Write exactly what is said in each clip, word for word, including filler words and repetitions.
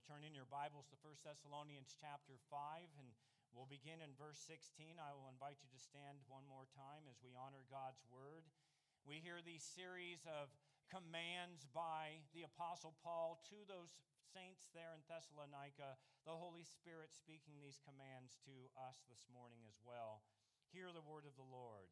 turn in your Bibles to First Thessalonians chapter five, and we'll begin in verse sixteen. I will invite you to stand one more time as we honor God's word. We hear these series of commands by the Apostle Paul to those saints there in Thessalonica, the Holy Spirit speaking these commands to us this morning as well. Hear the word of the Lord.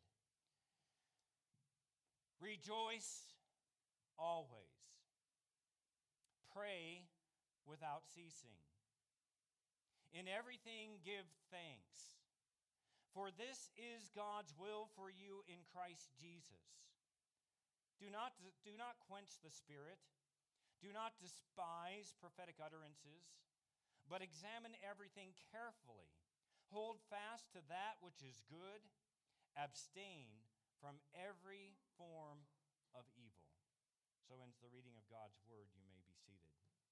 Rejoice always. Pray without ceasing. In everything give thanks, for this is God's will for you in Christ Jesus. Do not, do not quench the Spirit. Do not despise prophetic utterances, but examine everything carefully. Hold fast to that which is good. Abstain from every form of evil. So ends the reading of God's word. You may be seated.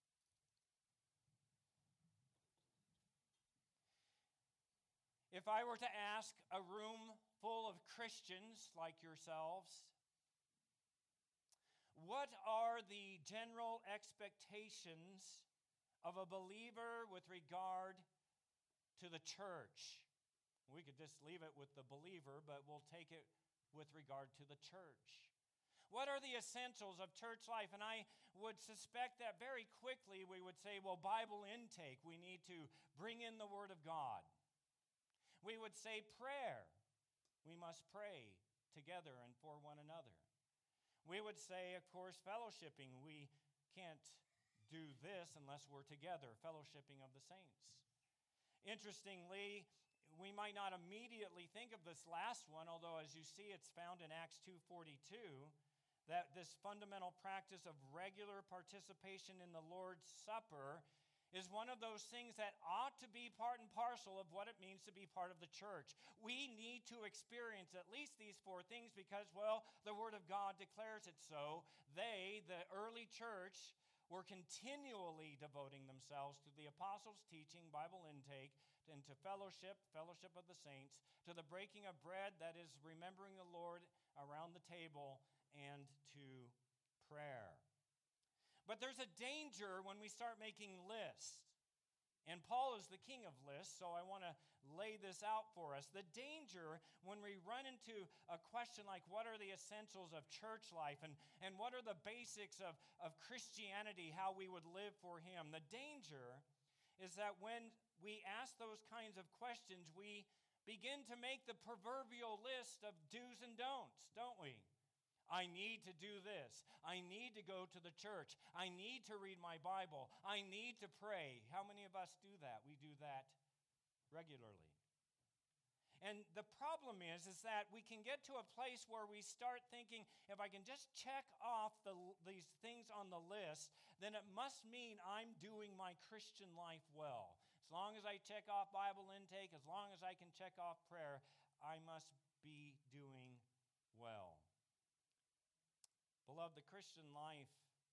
If I were to ask a room full of Christians like yourselves, what are the general expectations of a believer with regard to the church? We could just leave it with the believer, but we'll take it with regard to the church. What are the essentials of church life? And I would suspect that very quickly we would say, well, Bible intake. We need to bring in the Word of God. We would say prayer. We must pray together and for one another. We would say, of course, fellowshipping. We can't do this unless we're together, fellowshipping of the saints. Interestingly, we might not immediately think of this last one, although as you see it's found in Acts two forty-two, that this fundamental practice of regular participation in the Lord's Supper is one of those things that ought to be part and parcel of what it means to be part of the church. We need to experience at least these four things because, well, the Word of God declares it so. They, the early church, were continually devoting themselves to the apostles' teaching, Bible intake, and to fellowship, fellowship of the saints, to the breaking of bread, that is remembering the Lord around the table, and to prayer. But there's a danger when we start making lists. And Paul is the king of lists, so I want to lay this out for us. The danger when we run into a question like, what are the essentials of church life? And, and what are the basics of, of Christianity, how we would live for Him? The danger is that when we ask those kinds of questions, we begin to make the proverbial list of do's and don'ts, don't we? I need to do this. I need to go to the church. I need to read my Bible. I need to pray. How many of us do that? We do that regularly. And the problem is, is that we can get to a place where we start thinking, if I can just check off the, these things on the list, then it must mean I'm doing my Christian life well. As long as I check off Bible intake, as long as I can check off prayer, I must be doing well. Beloved, the Christian life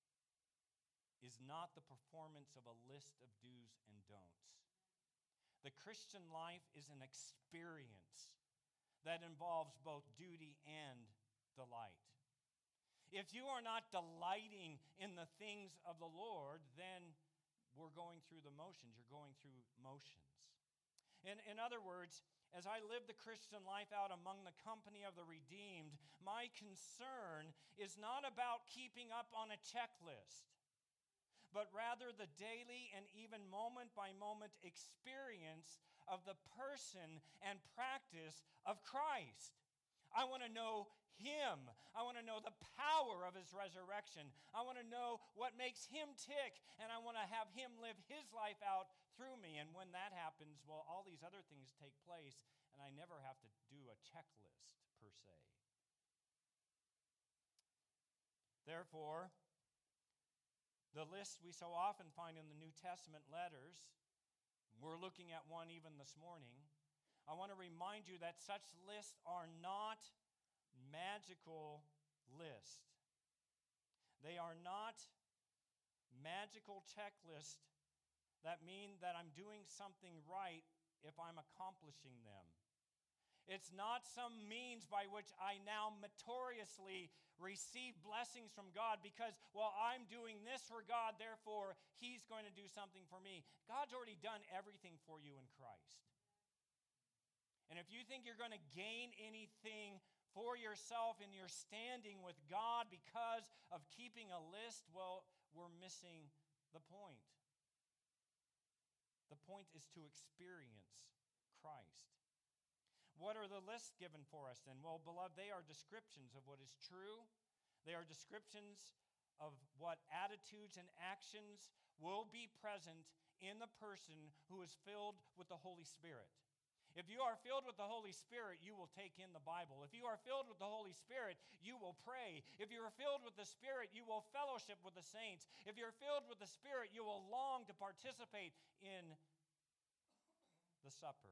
is not the performance of a list of do's and don'ts. The Christian life is an experience that involves both duty and delight. If you are not delighting in the things of the Lord, then we're going through the motions. You're going through motions. In, in other words, as I live the Christian life out among the company of the redeemed, my concern is not about keeping up on a checklist, but rather the daily and even moment-by-moment experience of the person and practice of Christ. I want to know Him. I want to know the power of His resurrection. I want to know what makes Him tick, and I want to have Him live His life out through me. And when that happens, well, all these other things take place, and I never have to do a checklist per se. Therefore, the list we so often find in the New Testament letters, we're looking at one even this morning. I want to remind you that such lists are not magical lists. They are not magical checklists that mean that I'm doing something right if I'm accomplishing them. It's not some means by which I now notoriously receive blessings from God because, well, I'm doing this for God, therefore He's going to do something for me. God's already done everything for you in Christ. And if you think you're going to gain anything for yourself in your standing with God because of keeping a list, well, we're missing the point. The point is to experience Christ. What are the lists given for us then? Well, beloved, they are descriptions of what is true. They are descriptions of what attitudes and actions will be present in the person who is filled with the Holy Spirit. If you are filled with the Holy Spirit, you will take in the Bible. If you are filled with the Holy Spirit, you will pray. If you are filled with the Spirit, you will fellowship with the saints. If you're filled with the Spirit, you will long to participate in the supper.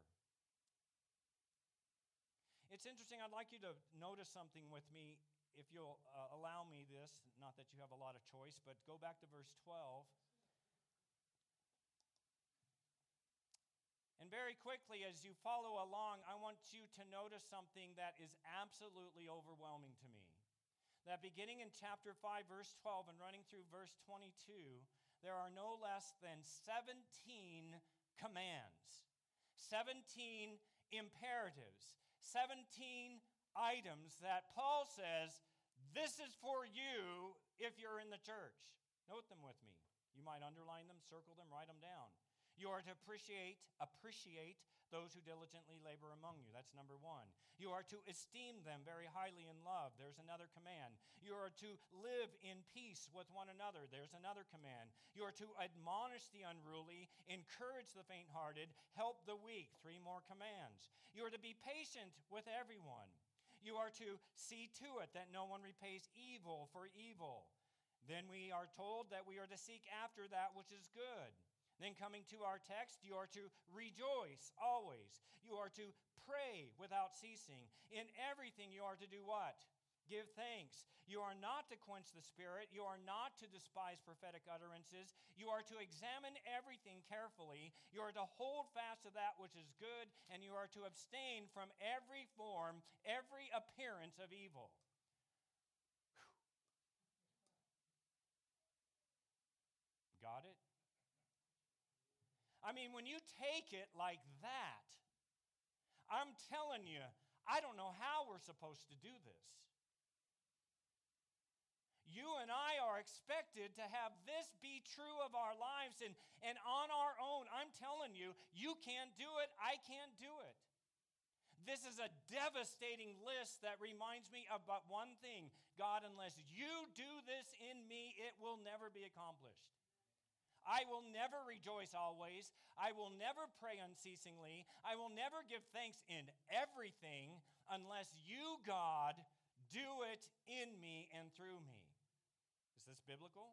It's interesting. I'd like you to notice something with me, if you'll uh, allow me this. Not that you have a lot of choice, but go back to verse twelve. And very quickly, as you follow along, I want you to notice something that is absolutely overwhelming to me. That beginning in chapter five, verse twelve, and running through verse twenty-two, there are no less than seventeen commands, seventeen imperatives, seventeen items that Paul says, this is for you if you're in the church. Note them with me. You might underline them, circle them, write them down. You are to appreciate, appreciate those who diligently labor among you. That's number one. You are to esteem them very highly in love. There's another command. You are to live in peace with one another. There's another command. You are to admonish the unruly, encourage the faint-hearted, help the weak. Three more commands. You are to be patient with everyone. You are to see to it that no one repays evil for evil. Then we are told that we are to seek after that which is good. Then coming to our text, you are to rejoice always. You are to pray without ceasing. In everything you are to do what? Give thanks. You are not to quench the spirit. You are not to despise prophetic utterances. You are to examine everything carefully. You are to hold fast to that which is good, and you are to abstain from every form, every appearance of evil. Whew. Got it? I mean, when you take it like that, I'm telling you, I don't know how we're supposed to do this. You and I are expected to have this be true of our lives, and, and on our own, I'm telling you, you can't do it, I can't do it. This is a devastating list that reminds me of but one thing. God, unless you do this in me, it will never be accomplished. I will never rejoice always. I will never pray unceasingly. I will never give thanks in everything unless you, God, do it in me and through me. Is this biblical?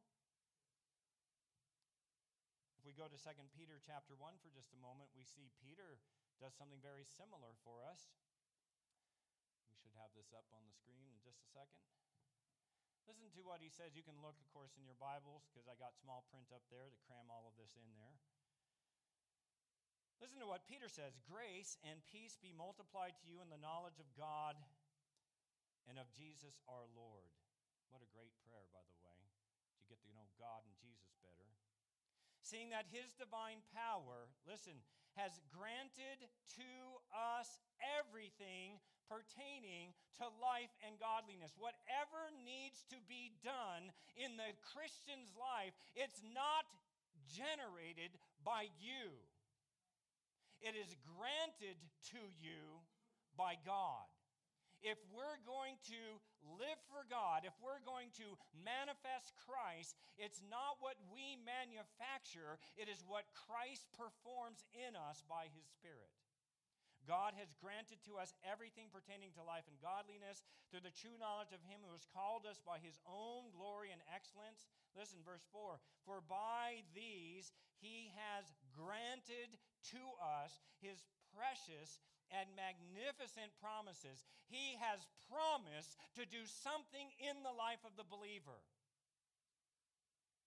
If we go to Second Peter chapter one for just a moment, we see Peter does something very similar for us. We should have this up on the screen in just a second. Listen to what he says. You can look, of course, in your Bibles because I got small print up there to cram all of this in there. Listen to what Peter says. Grace and peace be multiplied to you in the knowledge of God and of Jesus our Lord. What a great prayer, by the way, to get to know God and Jesus better. Seeing that his divine power, listen, has granted to us everything pertaining to life and godliness. Whatever needs to be done in the Christian's life, it's not generated by you. It is granted to you by God. If we're going to live for God, if we're going to manifest Christ, it's not what we manufacture, it is what Christ performs in us by his Spirit. God has granted to us everything pertaining to life and godliness through the true knowledge of him who has called us by his own glory and excellence. Listen, verse four. For by these he has granted to us his precious and magnificent promises. He has promised to do something in the life of the believer.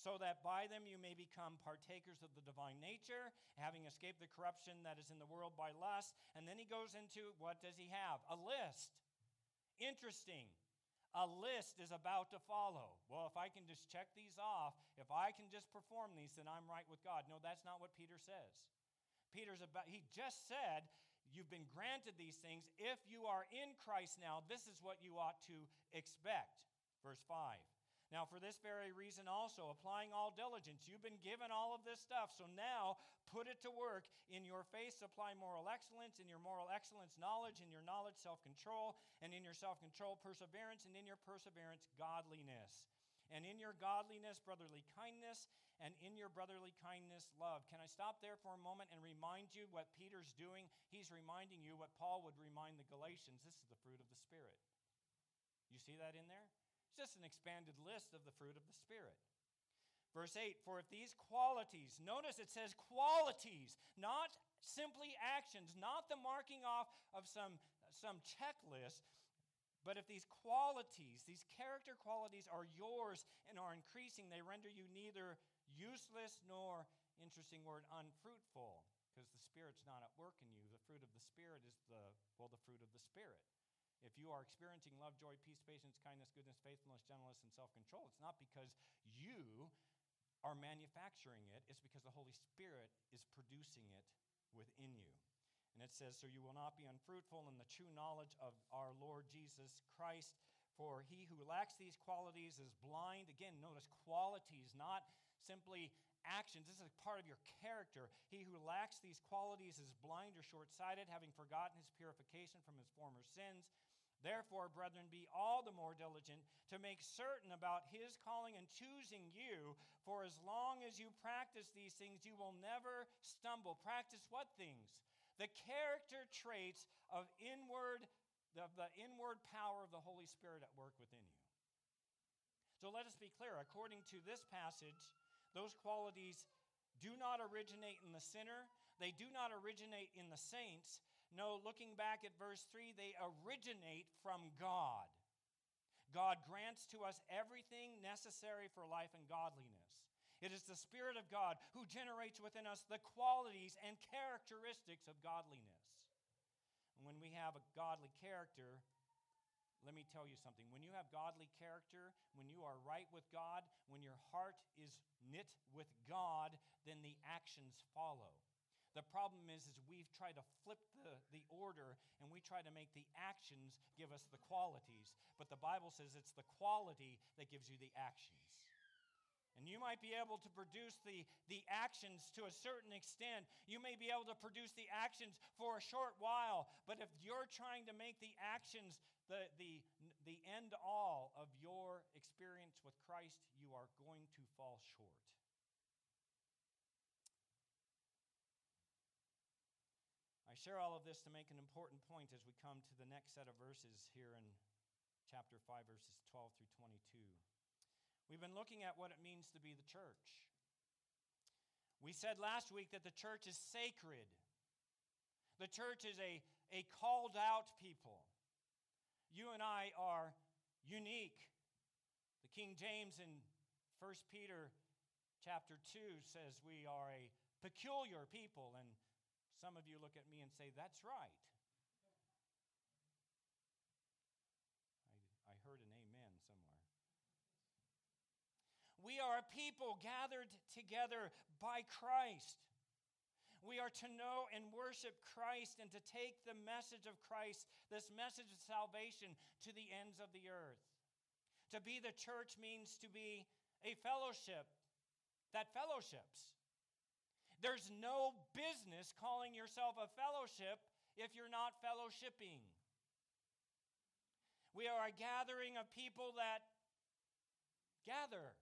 so that by them you may become partakers of the divine nature, having escaped the corruption that is in the world by lust. And then he goes into, what does he have? A list. Interesting. A list is about to follow. Well, if I can just check these off, if I can just perform these, then I'm right with God. No, that's not what Peter says. Peter's about, he just said, you've been granted these things. If you are in Christ now, this is what you ought to expect. Verse five. Now, for this very reason also, applying all diligence, you've been given all of this stuff. So now, put it to work. In your faith, supply moral excellence. In your moral excellence, knowledge. In your knowledge, self-control. And in your self-control, perseverance. And in your perseverance, godliness. And in your godliness, brotherly kindness. And in your brotherly kindness, love. Can I stop there for a moment and remind you what Peter's doing? He's reminding you what Paul would remind the Galatians. This is the fruit of the Spirit. You see that in there? It's just an expanded list of the fruit of the Spirit. Verse eight, for if these qualities, notice it says qualities, not simply actions, not the marking off of some, some checklist, but if these qualities, these character qualities are yours and are increasing, they render you neither useless nor, interesting word, unfruitful, because the Spirit's not at work in you. The fruit of the Spirit is the, well, the fruit of the Spirit. If you are experiencing love, joy, peace, patience, kindness, goodness, faithfulness, gentleness, and self-control, it's not because you are manufacturing it. It's because the Holy Spirit is producing it within you. And it says, so you will not be unfruitful in the true knowledge of our Lord Jesus Christ. For he who lacks these qualities is blind. Again, notice qualities, not simply actions. This is part of your character. He who lacks these qualities is blind or short-sighted, having forgotten his purification from his former sins. Therefore, brethren, be all the more diligent to make certain about his calling and choosing you. For as long as you practice these things, you will never stumble. Practice what things? The character traits of inward, the, the inward power of the Holy Spirit at work within you. So let us be clear. According to this passage, those qualities do not originate in the sinner. They do not originate in the saints. No, looking back at verse three, they originate from God. God grants to us everything necessary for life and godliness. It is the Spirit of God who generates within us the qualities and characteristics of godliness. And when we have a godly character, let me tell you something. When you have godly character, when you are right with God, when your heart is knit with God, then the actions follow. The problem is, is we've tried to flip the, the order, and we try to make the actions give us the qualities. But the Bible says it's the quality that gives you the actions. And you might be able to produce the, the actions to a certain extent. You may be able to produce the actions for a short while. But if you're trying to make the actions the, the, the end all of your experience with Christ, you are going to fall short. I share all of this to make an important point as we come to the next set of verses here in chapter five, verses twelve through twenty-two. We've been looking at what it means to be the church. We said last week that the church is sacred. The church is a, a called out people. You and I are unique. The King James in First Peter chapter two says we are a peculiar people, and some of you look at me and say, that's right. I, I heard an amen somewhere. We are a people gathered together by Christ. We are to know and worship Christ and to take the message of Christ, this message of salvation, to the ends of the earth. To be the church means to be a fellowship that fellowships. There's no business calling yourself a fellowship if you're not fellowshipping. We are a gathering of people that gather.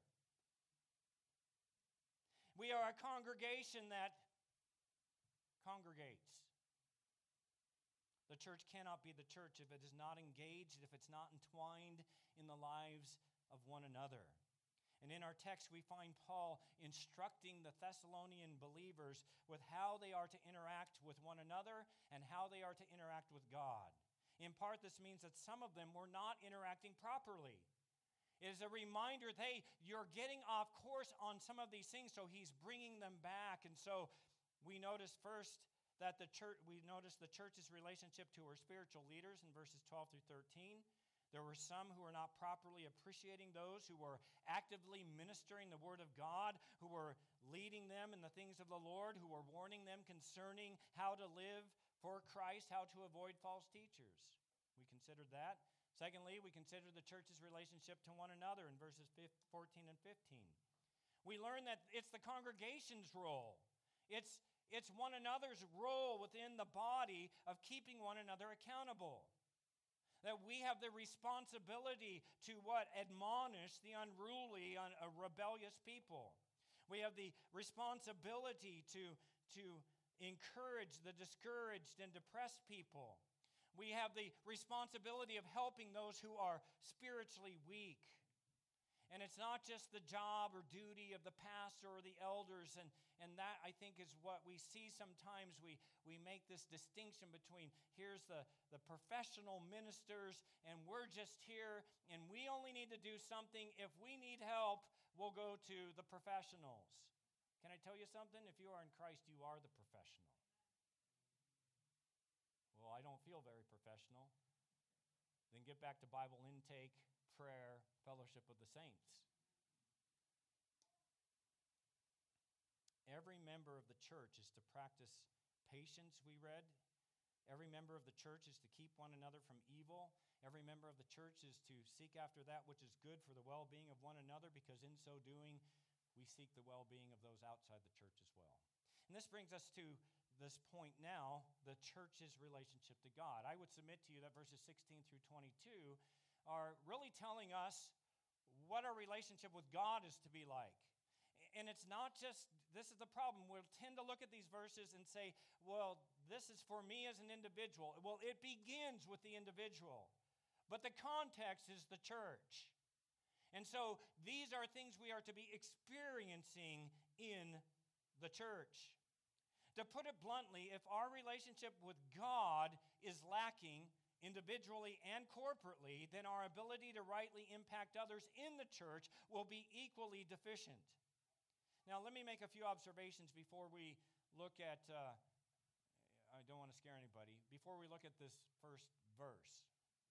We are a congregation that congregates. The church cannot be the church if it is not engaged, if it's not entwined in the lives of one another. And in our text, we find Paul instructing the Thessalonian believers with how they are to interact with one another and how they are to interact with God. In part, this means that some of them were not interacting properly. It is a reminder that, hey, you're getting off course on some of these things, so he's bringing them back. And so we notice first that the church, we notice the church's relationship to her spiritual leaders in verses twelve through thirteen. There were some who were not properly appreciating those who were actively ministering the Word of God, who were leading them in the things of the Lord, who were warning them concerning how to live for Christ, how to avoid false teachers. We considered that. Secondly, we considered the church's relationship to one another in verses fourteen and fifteen. We learned that it's the congregation's role. It's, it's one another's role within the body of keeping one another accountable. That we have the responsibility to what? Admonish the unruly, un, uh, rebellious people. We have the responsibility to, to encourage the discouraged and depressed people. We have the responsibility of helping those who are spiritually weak. And it's not just the job or duty of the pastor or the elders. And, and that, I think, is what we see sometimes. We, we make this distinction between here's the, the professional ministers, and we're just here, and we only need to do something. If we need help, we'll go to the professionals. Can I tell you something? If you are in Christ, you are the professional. Well, I don't feel very professional. Then get back to Bible intake, prayer, fellowship with the saints. Every member of the church is to practice patience, we read. Every member of the church is to keep one another from evil. Every member of the church is to seek after that which is good for the well-being of one another, because in so doing, we seek the well-being of those outside the church as well. And this brings us to this point now, the church's relationship to God. I would submit to you that verses sixteen through twenty-two are really telling us what our relationship with God is to be like. And it's not just, this is the problem, we'll tend to look at these verses and say, well, this is for me as an individual. Well, it begins with the individual, but the context is the church. And so these are things we are to be experiencing in the church. To put it bluntly, if our relationship with God is lacking individually and corporately, then our ability to rightly impact others in the church will be equally deficient. Now, let me make a few observations before we look at, uh, I don't want to scare anybody, before we look at this first verse.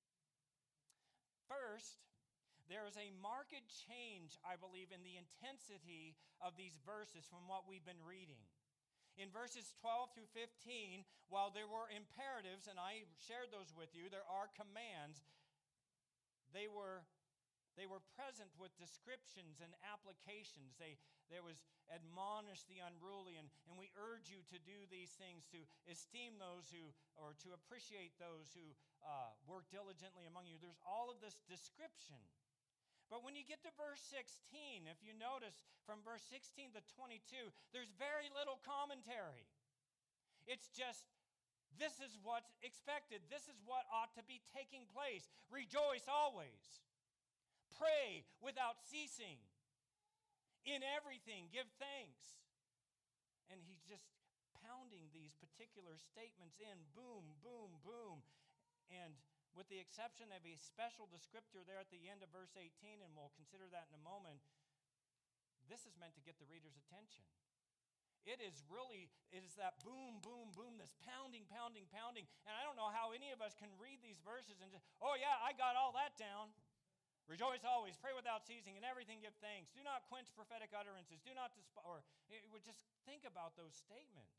First, there is a marked change, I believe, in the intensity of these verses from what we've been reading. In verses twelve through fifteen, while there were imperatives, and I shared those with you, there are commands, they were, they were present with descriptions and applications. They, there was admonish the unruly, and, and we urge you to do these things, to esteem those who, or to appreciate those who uh, work diligently among you. There's all of this description. But when you get to verse sixteen, if you notice from verse sixteen to twenty-two, there's very little commentary. It's just, this is what's expected. This is what ought to be taking place. Rejoice always. Pray without ceasing. In everything, give thanks. And he's just pounding these particular statements in, boom, boom, boom. And with the exception of a special descriptor there at the end of verse eighteen, and we'll consider that in a moment, this is meant to get the reader's attention. It is really, it is that boom, boom, boom, this pounding, pounding, pounding. And I don't know how any of us can read these verses and just, oh yeah, I got all that down. Rejoice always, pray without ceasing, and everything give thanks. Do not quench prophetic utterances. Do not despise, or it would just think about those statements.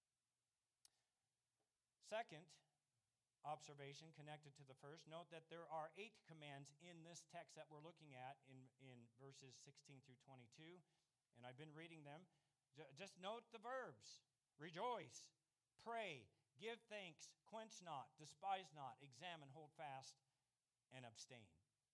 Second observation connected to the first, note that there are eight commands in this text that we're looking at in, in verses sixteen through twenty-two, and I've been reading them. Just note the verbs. Rejoice, pray, give thanks, quench not, despise not, examine, hold fast, and abstain.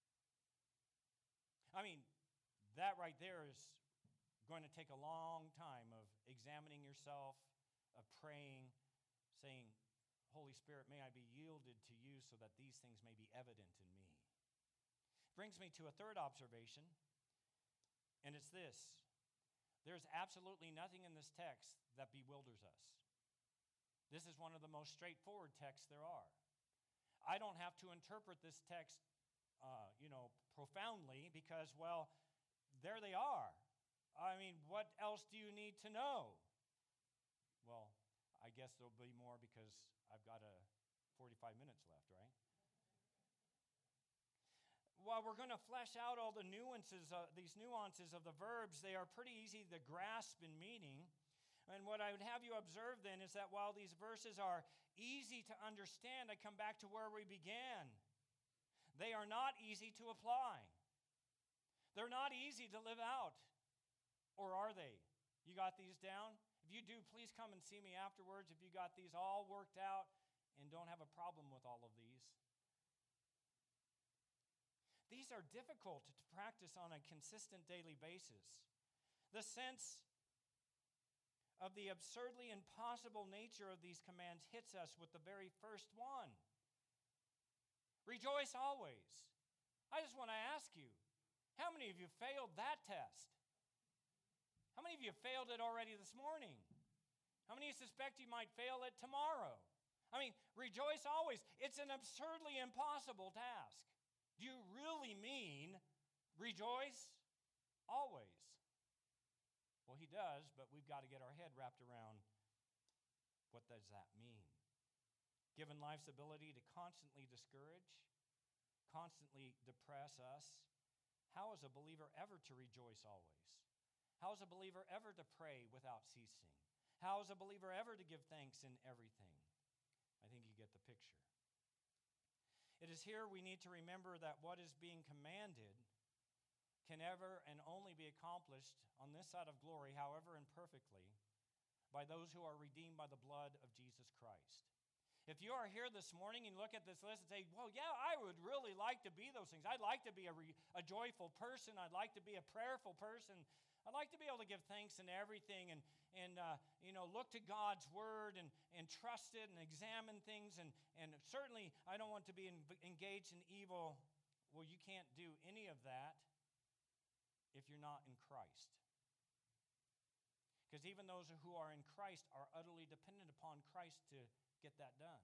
I mean, that right there is going to take a long time of examining yourself, of praying, saying, Holy Spirit, may I be yielded to you so that these things may be evident in me. Brings me to a third observation, and it's this. There's absolutely nothing in this text that bewilders us. This is one of the most straightforward texts there are. I don't have to interpret this text uh, you know, profoundly because, well, there they are. I mean, what else do you need to know? Well, I guess there'll be more because I've got a forty-five minutes left, right? While we're going to flesh out all the nuances, uh, these nuances of the verbs, they are pretty easy to grasp in meaning. And what I would have you observe then is that while these verses are easy to understand, I come back to where we began. They are not easy to apply. They're not easy to live out. Or are they? You got these down? If you do, please come and see me afterwards if you got these all worked out and don't have a problem with all of these. These are difficult to practice on a consistent daily basis. The sense of the absurdly impossible nature of these commands hits us with the very first one. Rejoice always. I just want to ask you, how many of you failed that test? How many of you failed it already this morning? How many of you suspect you might fail it tomorrow? I mean, rejoice always. It's an absurdly impossible task. Do you really mean rejoice always? Well, he does, but we've got to get our head wrapped around what does that mean? Given life's ability to constantly discourage, constantly depress us, how is a believer ever to rejoice always? How is a believer ever to pray without ceasing? How is a believer ever to give thanks in everything? I think you get the picture. It is here we need to remember that what is being commanded can ever and only be accomplished on this side of glory, however imperfectly, by those who are redeemed by the blood of Jesus Christ. If you are here this morning and look at this list and say, well, yeah, I would really like to be those things. I'd like to be a, re- a joyful person. I'd like to be a prayerful person. I'd like to be able to give thanks in everything and, and uh, you know, look to God's word and, and trust it and examine things. And, and certainly I don't want to be in, engaged in evil. Well, you can't do any of that if you're not in Christ. Because even those who are in Christ are utterly dependent upon Christ to get that done.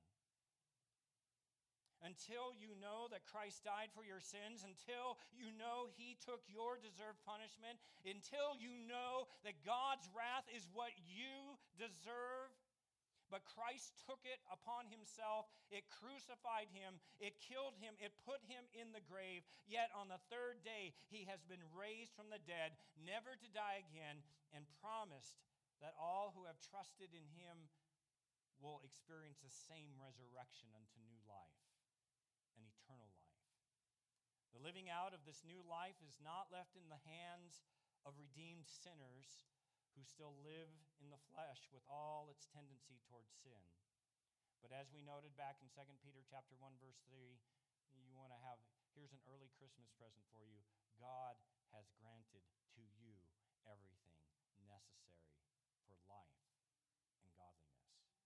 Until you know that Christ died for your sins, until you know he took your deserved punishment, until you know that God's wrath is what you deserve, but Christ took it upon himself, it crucified him, it killed him, it put him in the grave, yet on the third day he has been raised from the dead, never to die again, and promised that all who have trusted in him will experience the same resurrection unto new life, an eternal life. The living out of this new life is not left in the hands of redeemed sinners who still live in the flesh with all its tendency towards sin. But as we noted back in Second Peter chapter one, verse three, you want to have, here's an early Christmas present for you. God has granted to you everything necessary for life and godliness.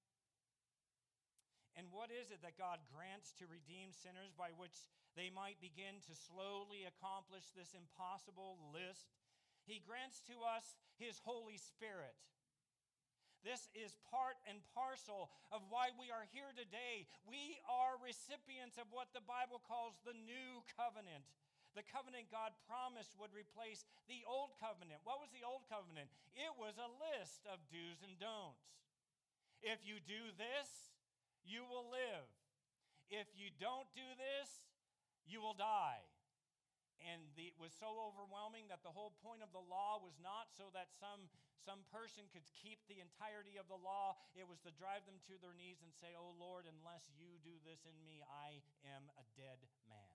And what is it that God grants to redeemed sinners by which they might begin to slowly accomplish this impossible list? He grants to us his Holy Spirit. This is part and parcel of why we are here today. We are recipients of what the Bible calls the new covenant. The covenant God promised would replace the old covenant. What was the old covenant? It was a list of do's and don'ts. If you do this, you will live. If you don't do this, you will die. And the, it was so overwhelming that the whole point of the law was not so that some, some person could keep the entirety of the law. It was to drive them to their knees and say, oh Lord, unless you do this in me, I am a dead man.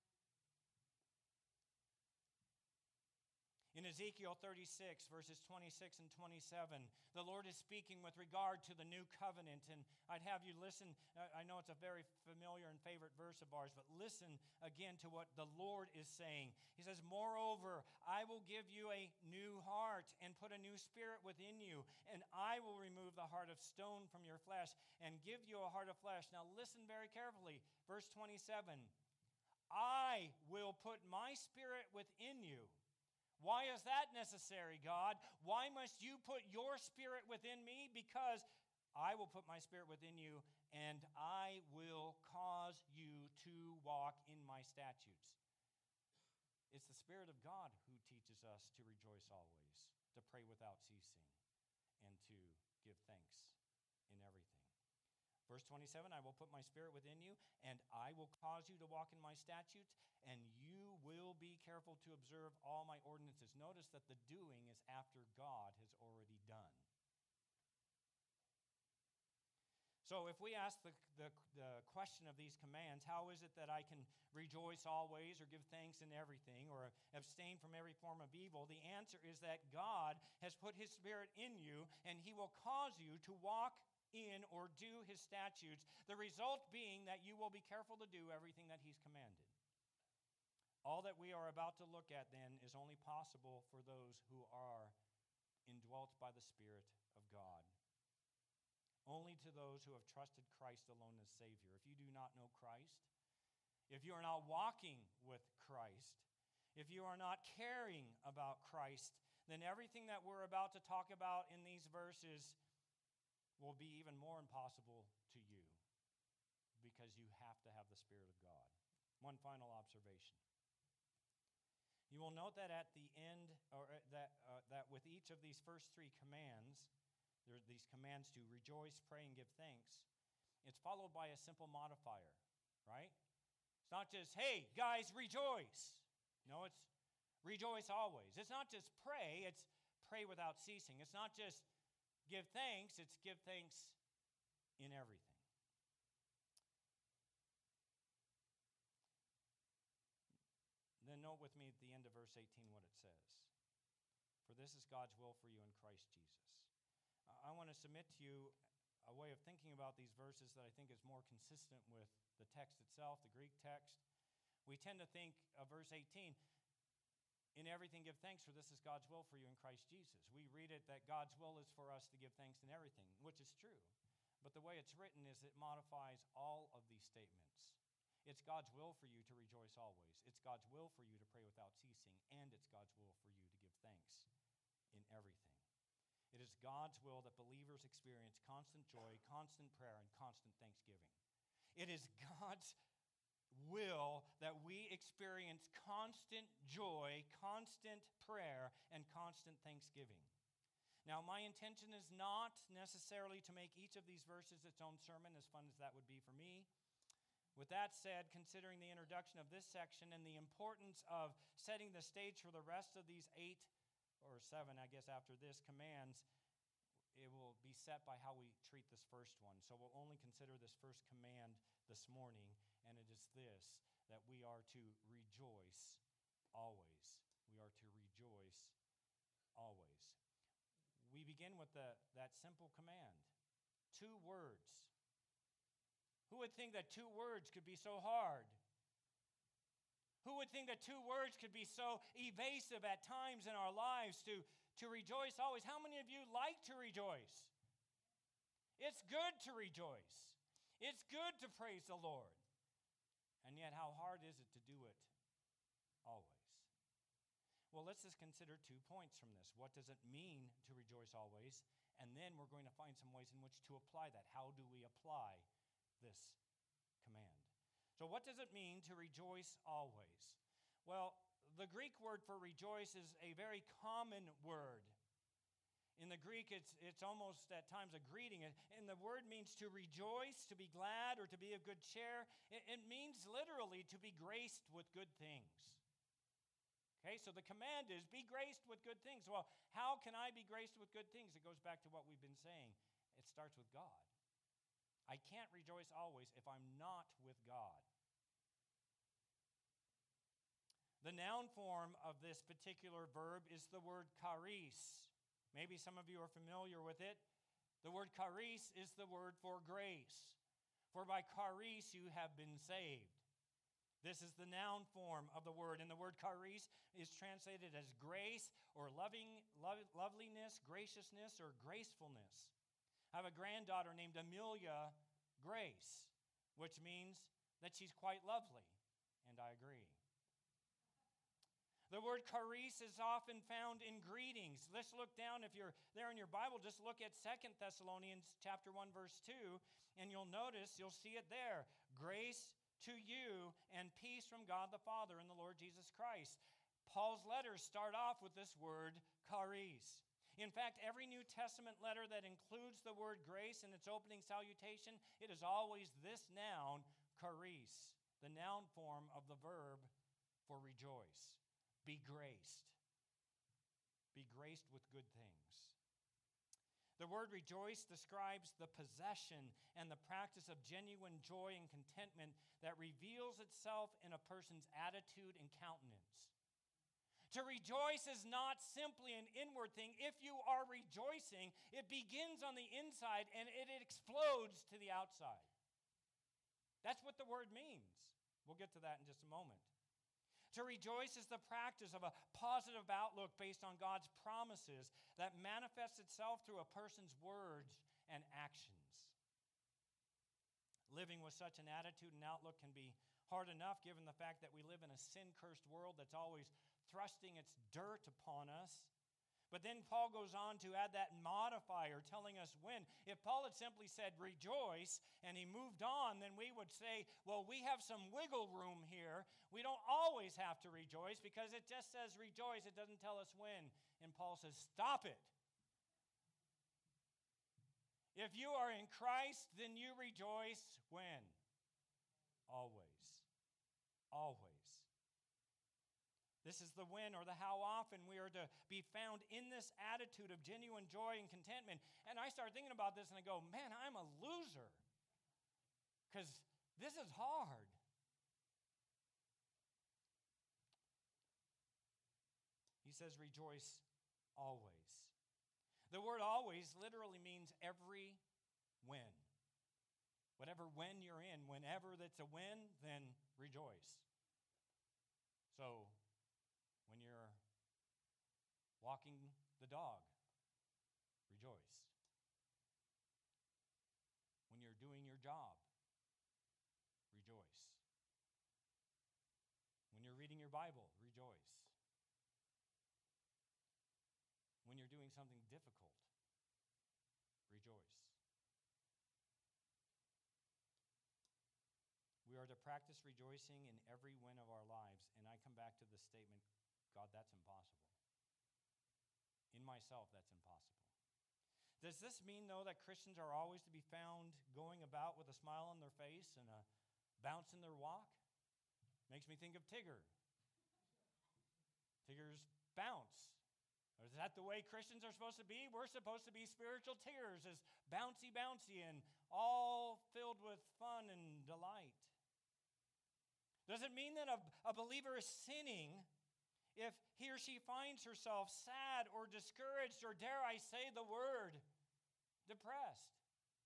In Ezekiel thirty-six, verses twenty-six and twenty-seven, the Lord is speaking with regard to the new covenant. And I'd have you listen. I know it's a very familiar and favorite verse of ours, but listen again to what the Lord is saying. He says, moreover, I will give you a new heart and put a new spirit within you, and I will remove the heart of stone from your flesh and give you a heart of flesh. Now listen very carefully. Verse twenty-seven, I will put my spirit within you. Why is that necessary, God? Why must you put your spirit within me? Because I will put my spirit within you, and I will cause you to walk in my statutes. It's the Spirit of God who teaches us to rejoice always, to pray without ceasing, and to give thanks in everything. Verse twenty-seven, I will put my Spirit within you, and I will cause you to walk in my statutes, and you will be careful to observe all my ordinances. Notice that the doing is after God has already done. So if we ask the, the, the question of these commands, how is it that I can rejoice always or give thanks in everything or abstain from every form of evil? The answer is that God has put his Spirit in you, and he will cause you to walk in or do his statutes, the result being that you will be careful to do everything that he's commanded. All that we are about to look at then is only possible for those who are indwelt by the Spirit of God. Only to those who have trusted Christ alone as Savior. If you do not know Christ, if you are not walking with Christ, if you are not caring about Christ, then everything that we're about to talk about in these verses will be even more impossible to you because you have to have the Spirit of God. One final observation. You will note that at the end, or that, uh, that with each of these first three commands, there are these commands to rejoice, pray, and give thanks. It's followed by a simple modifier, right? It's not just, hey, guys, rejoice. No, it's rejoice always. It's not just pray, it's pray without ceasing. It's not just give thanks, it's give thanks in everything. Then note with me at the end of verse eighteen what it says. For this is God's will for you in Christ Jesus. I want to submit to you a way of thinking about these verses that I think is more consistent with the text itself, the Greek text. We tend to think of verse eighteen, in everything give thanks, for this is God's will for you in Christ Jesus. We read it that God's will is for us to give thanks in everything, which is true. But the way it's written is it modifies all of these statements. It's God's will for you to rejoice always. It's God's will for you to pray without ceasing, and it's God's will for you to give thanks in everything. It is God's will that believers experience constant joy, constant prayer, and constant thanksgiving. It is God's will that we experience constant joy, constant prayer, and constant thanksgiving. Now, my intention is not necessarily to make each of these verses its own sermon, as fun as that would be for me. With that said, considering the introduction of this section and the importance of setting the stage for the rest of these eight or seven, I guess, after this, commands, it will be set by how we treat this first one. So we'll only consider this first command this morning, and it is this, that we are to rejoice always. We are to rejoice always. We begin with the, that simple command, two words. Who would think that two words could be so hard? Who would think that two words could be so evasive at times in our lives to, to rejoice always? How many of you like to rejoice? It's good to rejoice. It's good to praise the Lord. And yet, how hard is it to do it always? Well, let's just consider two points from this. What does it mean to rejoice always? And then we're going to find some ways in which to apply that. How do we apply this command? So what does it mean to rejoice always? Well, the Greek word for rejoice is a very common word. In the Greek, it's, it's almost at times a greeting. And the word means to rejoice, to be glad, or to be of good cheer. It, it means literally to be graced with good things. Okay, so the command is be graced with good things. Well, how can I be graced with good things? It goes back to what we've been saying. It starts with God. I can't rejoice always if I'm not with God. The noun form of this particular verb is the word charis. Maybe some of you are familiar with it. The word charis is the word for grace. For by charis you have been saved. This is the noun form of the word, and the word charis is translated as grace or loving, love, loveliness, graciousness, or gracefulness. I have a granddaughter named Amelia Grace, which means that she's quite lovely, and I agree. The word charis is often found in greetings. Let's look down, if you're there in your Bible, just look at Second Thessalonians chapter one, verse two, and you'll notice, you'll see it there. Grace to you and peace from God the Father and the Lord Jesus Christ. Paul's letters start off with this word, charis. In fact, every New Testament letter that includes the word grace in its opening salutation, it is always this noun, charis, the noun form of the verb for rejoice. Be graced. Be graced with good things. The word rejoice describes the possession and the practice of genuine joy and contentment that reveals itself in a person's attitude and countenance. To rejoice is not simply an inward thing. If you are rejoicing, it begins on the inside and it explodes to the outside. That's what the word means. We'll get to that in just a moment. To rejoice is the practice of a positive outlook based on God's promises that manifests itself through a person's words and actions. Living with such an attitude and outlook can be hard enough given the fact that we live in a sin-cursed world that's always thrusting its dirt upon us. But then Paul goes on to add that modifier telling us when. If Paul had simply said rejoice and he moved on, then we would say, well, we have some wiggle room here. We don't always have to rejoice because it just says rejoice. It doesn't tell us when. And Paul says, stop it. If you are in Christ, then you rejoice when? Always. Always. This is the when or the how often we are to be found in this attitude of genuine joy and contentment. And I start thinking about this and I go, man, I'm a loser because this is hard. He says rejoice always. The word always literally means every when. Whatever when you're in, whenever that's a when, then rejoice. So, when you're walking the dog, rejoice. When you're doing your job, rejoice. When you're reading your Bible, rejoice. When you're doing something difficult, rejoice. We are to practice rejoicing in every win of our lives. And I come back to the statement, God, that's impossible. In myself, that's impossible. Does this mean, though, that Christians are always to be found going about with a smile on their face and a bounce in their walk? Makes me think of Tigger. Tigger's bounce. Is that the way Christians are supposed to be? We're supposed to be spiritual Tiggers, as bouncy, bouncy, and all filled with fun and delight. Does it mean that a, a believer is sinning if he or she finds herself sad or discouraged or, dare I say the word, depressed?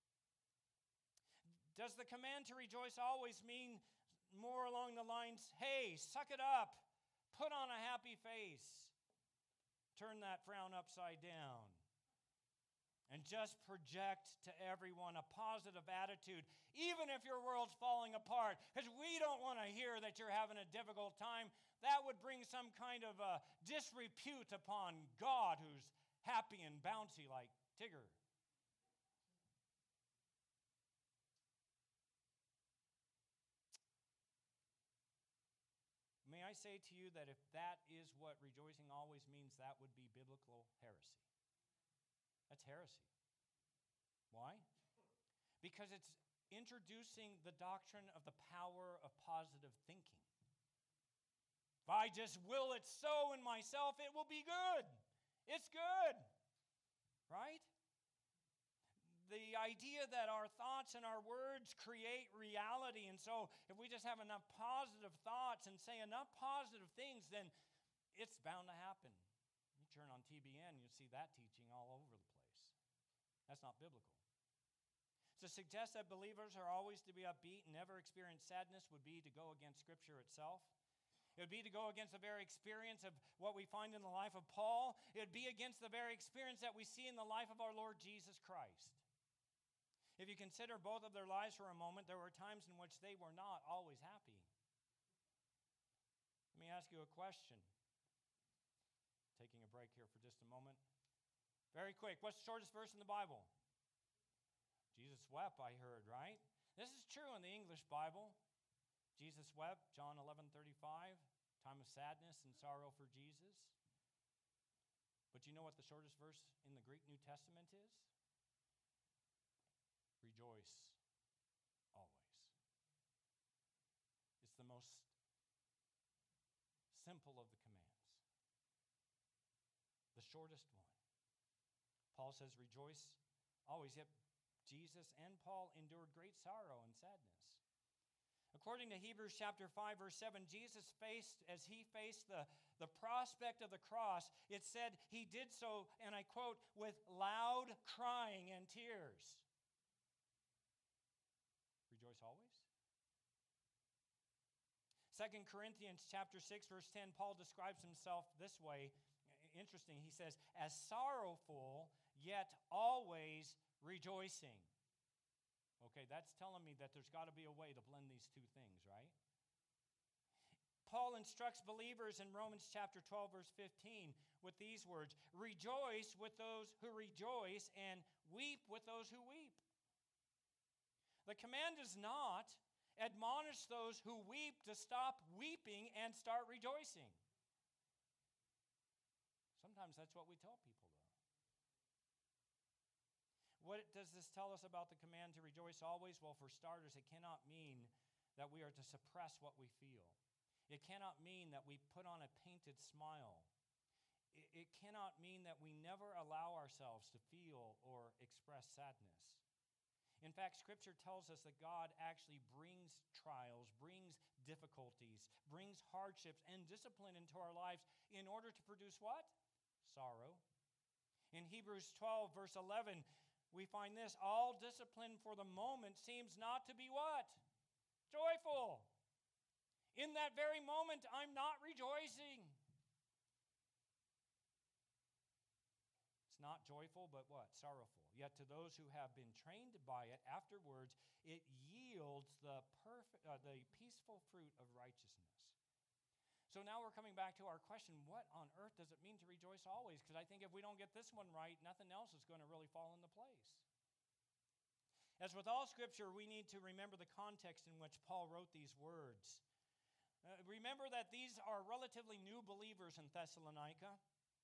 Does the command to rejoice always mean more along the lines, hey, suck it up, put on a happy face, turn that frown upside down, and just project to everyone a positive attitude, even if your world's falling apart, because we don't want to hear that you're having a difficult time. That would bring some kind of a disrepute upon God, who's happy and bouncy like Tigger. May I say to you that if that is what rejoicing always means, that would be biblical heresy. That's heresy. Why? Because it's introducing the doctrine of the power of positive thinking. If I just will it so in myself, it will be good. It's good. Right? The idea that our thoughts and our words create reality. And so if we just have enough positive thoughts and say enough positive things, then it's bound to happen. You turn on T B N, you'll see that teaching all over the place. That's not biblical. To suggest that believers are always to be upbeat and never experience sadness would be to go against Scripture itself. It would be to go against the very experience of what we find in the life of Paul. It would be against the very experience that we see in the life of our Lord Jesus Christ. If you consider both of their lives for a moment, there were times in which they were not always happy. Let me ask you a question. Taking a break here for just a moment. Very quick. What's the shortest verse in the Bible? Jesus wept, I heard, right? This is true in the English Bible. Jesus wept, John eleven thirty-five. time of sadness and sorrow for Jesus. But you know what the shortest verse in the Greek New Testament is? Rejoice always. It's the most simple of the commands. The shortest one. Paul says, rejoice always. Yet Jesus and Paul endured great sorrow and sadness. According to Hebrews chapter five, verse seven, Jesus faced, as he faced the, the prospect of the cross, it said he did so, and I quote, with loud crying and tears. Rejoice always. Second Corinthians chapter six, verse ten, Paul describes himself this way. Interesting. He says, as sorrowful, yet always rejoicing. Okay, that's telling me that there's got to be a way to blend these two things, right? Paul instructs believers in Romans chapter twelve, verse fifteen with these words, rejoice with those who rejoice and weep with those who weep. The command does not admonish those who weep to stop weeping and start rejoicing. Sometimes that's what we tell people, though. What does this tell us about the command to rejoice always? Well, for starters, it cannot mean that we are to suppress what we feel. It cannot mean that we put on a painted smile. It, it cannot mean that we never allow ourselves to feel or express sadness. In fact, Scripture tells us that God actually brings trials, brings difficulties, brings hardships and discipline into our lives in order to produce what? Sorrow. In Hebrews twelve, verse eleven, we find this, all discipline for the moment seems not to be what? Joyful. In that very moment, I'm not rejoicing. It's not joyful, but what? Sorrowful. Yet to those who have been trained by it, afterwards, it yields the perfect, uh, the peaceful fruit of righteousness. So now we're coming back to our question, what on earth does it mean to rejoice always? Because I think if we don't get this one right, nothing else is going to really fall into place. As with all Scripture, we need to remember the context in which Paul wrote these words. Uh, remember that these are relatively new believers in Thessalonica.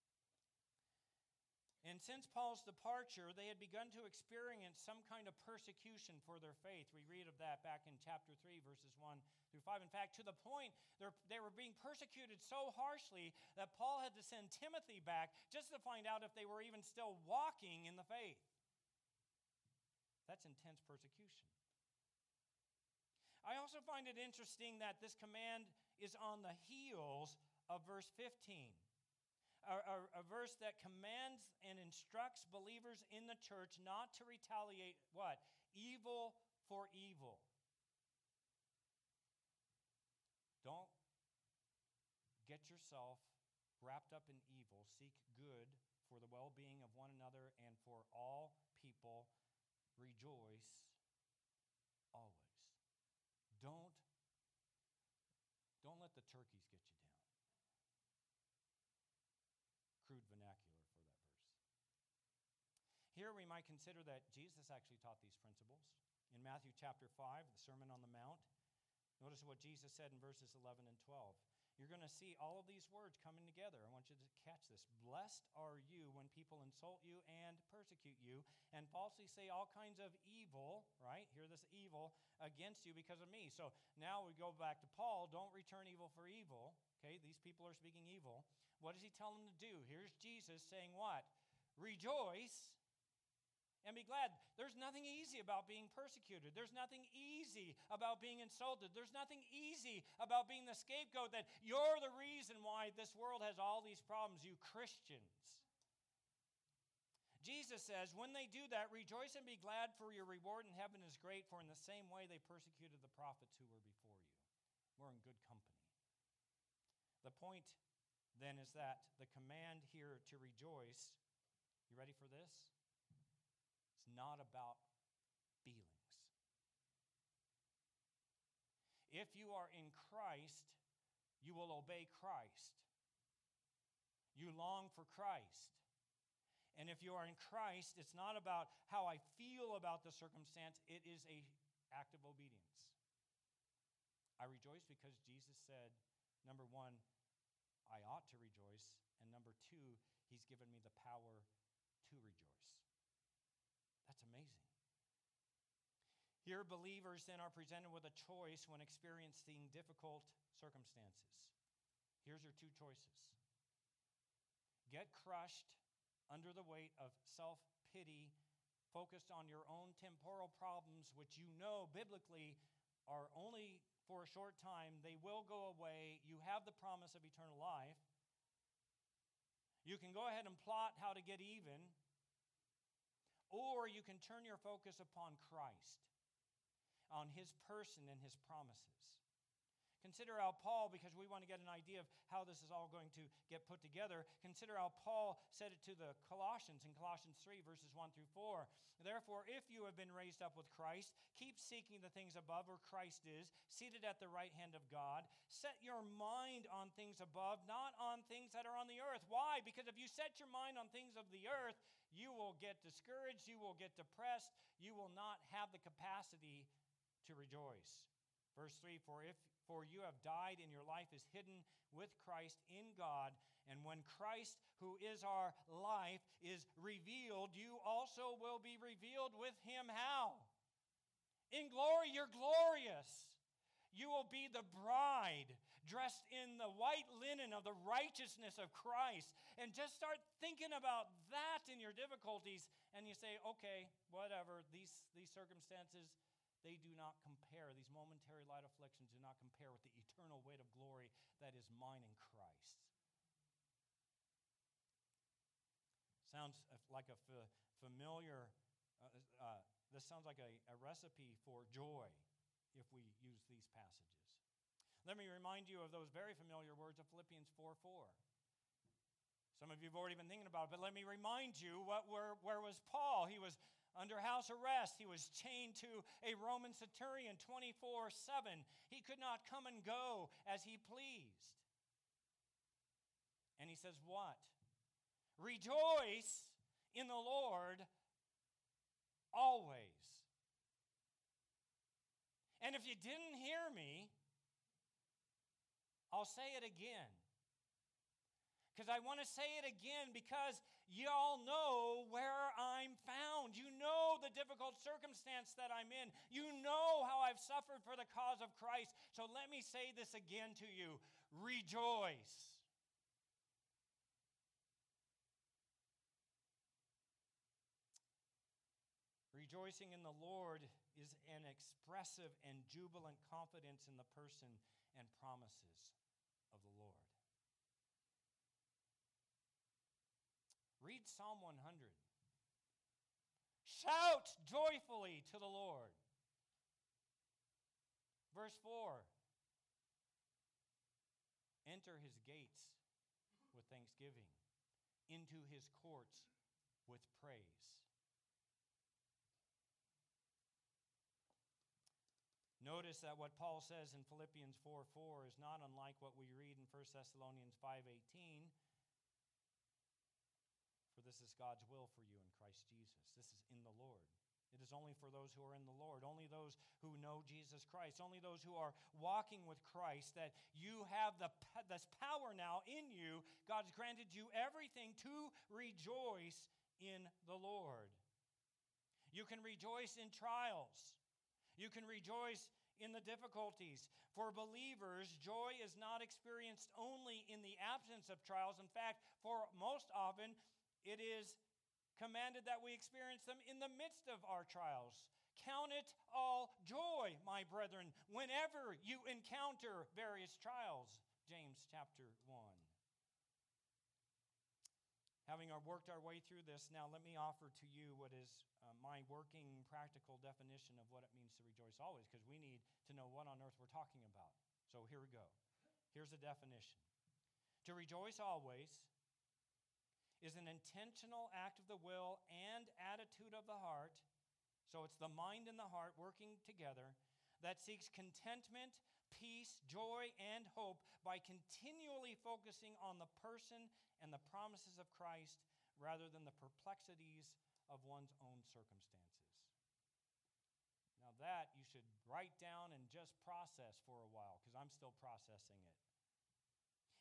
And since Paul's departure, they had begun to experience some kind of persecution for their faith. We read of that back in chapter three, verses one through five. In fact, to the point they were being persecuted so harshly that Paul had to send Timothy back just to find out if they were even still walking in the faith. That's intense persecution. I also find it interesting that this command is on the heels of verse fifteen. A, a, a verse that commands and instructs believers in the church not to retaliate what? Evil for evil. Don't get yourself wrapped up in evil. Seek good for the well-being of one another and for all people. Rejoice always. Don't, don't let the turkeys get you down. Crude vernacular for that verse. Here we might consider that Jesus actually taught these principles. In Matthew chapter five, the Sermon on the Mount, notice what Jesus said in verses eleven and twelve. You're going to see all of these words coming together. I want you to catch this. Blessed are you when people insult you and persecute you and falsely say all kinds of evil, right? Hear this, evil against you because of me. So now we go back to Paul. Don't return evil for evil. Okay, these people are speaking evil. What does he tell them to do? Here's Jesus saying what? Rejoice and be glad. There's nothing easy about being persecuted. There's nothing easy about being insulted. There's nothing easy about being the scapegoat that you're the reason why this world has all these problems, you Christians. Jesus says, when they do that, rejoice and be glad, for your reward in heaven is great, for in the same way they persecuted the prophets who were before you. We're in good company. The point then is that the command here to rejoice, you ready for this? It's not about feelings. If you are in Christ, you will obey Christ. You long for Christ. And if you are in Christ, it's not about how I feel about the circumstance, it is an act of obedience. I rejoice because Jesus said, Number one, I ought to rejoice. And number two, he's given me the power to rejoice. That's amazing. Here, believers then are presented with a choice when experiencing difficult circumstances. Here's your two choices. Get crushed under the weight of self-pity, focused on your own temporal problems, which you know biblically are only for a short time. They will go away. You have the promise of eternal life. You can go ahead and plot how to get even, or you can turn your focus upon Christ, on his person and his promises. Consider how Paul, because we want to get an idea of how this is all going to get put together, consider how Paul said it to the Colossians in Colossians three, verses one through four. Therefore, if you have been raised up with Christ, keep seeking the things above where Christ is, seated at the right hand of God. Set your mind on things above, not on things that are on the earth. Why? Because if you set your mind on things of the earth, you will get discouraged, you will get depressed, you will not have the capacity to rejoice. Verse three, for if for you have died and your life is hidden with Christ in God, and when Christ, who is our life, is revealed, you also will be revealed with him. How? In glory. You're glorious. You will be the bride dressed in the white linen of the righteousness of Christ. And just start thinking about that in your difficulties, and you say, okay, whatever, these, these circumstances, they do not compare. These momentary light afflictions do not compare with the eternal weight of glory that is mine in Christ. Sounds like a f- familiar, uh, uh, this sounds like a, a recipe for joy if we use these passages. Let me remind you of those very familiar words of Philippians four four. Some of you have already been thinking about it, but let me remind you, what where, where was Paul? He was under house arrest. He was chained to a Roman centurion twenty-four seven. He could not come and go as he pleased. And he says what? Rejoice in the Lord always. And if you didn't hear me, I'll say it again. Because I want to say it again because y'all know where I'm found. You know the difficult circumstance that I'm in. You know how I've suffered for the cause of Christ. So let me say this again to you. Rejoice. Rejoicing in the Lord is an expressive and jubilant confidence in the person and promises of the Lord. Read Psalm one hundred. Shout joyfully to the Lord. Verse four. Enter his gates with thanksgiving, into his courts with praise. Notice that what Paul says in Philippians four four is not unlike what we read in First Thessalonians five eighteen. For this is God's will for you in Christ Jesus. This is in the Lord. It is only for those who are in the Lord, only those who know Jesus Christ, only those who are walking with Christ, that you have the, this power now in you. God's granted you everything to rejoice in the Lord. You can rejoice in trials. You can rejoice in the difficulties. For believers, joy is not experienced only in the absence of trials. In fact, for most often, it is commanded that we experience them in the midst of our trials. Count it all joy, my brethren, whenever you encounter various trials. James chapter one. Having worked our way through this, now let me offer to you what is uh, my working practical definition of what it means to rejoice always, because we need to know what on earth we're talking about. So here we go. Here's the definition. To rejoice always is an intentional act of the will and attitude of the heart, so it's the mind and the heart working together, that seeks contentment, peace, joy, and hope by continually focusing on the person and the promises of Christ rather than the perplexities of one's own circumstances. Now that you should write down and just process for a while, because I'm still processing it.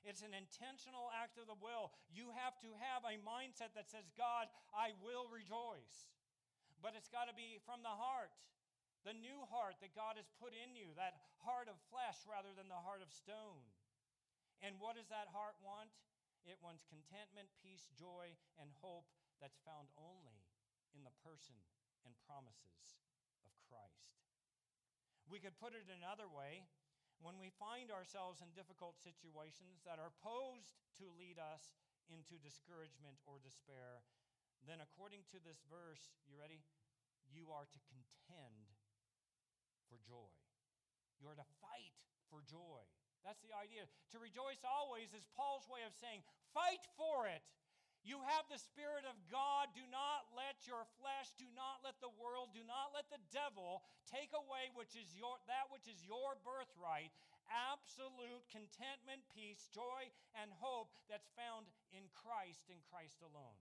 It's an intentional act of the will. You have to have a mindset that says, God, I will rejoice. But it's got to be from the heart, the new heart that God has put in you, that heart of flesh rather than the heart of stone. And what does that heart want? It wants contentment, peace, joy, and hope that's found only in the person and promises of Christ. We could put it another way. When we find ourselves in difficult situations that are posed to lead us into discouragement or despair, then according to this verse, you ready? You are to contend for joy. You are to fight for joy. That's the idea. To rejoice always is Paul's way of saying, fight for it. You have the Spirit of God. Do not let your flesh, do not let the world, do not let the devil take away which is your, that which is your birthright. Absolute contentment, peace, joy, and hope that's found in Christ, in Christ alone.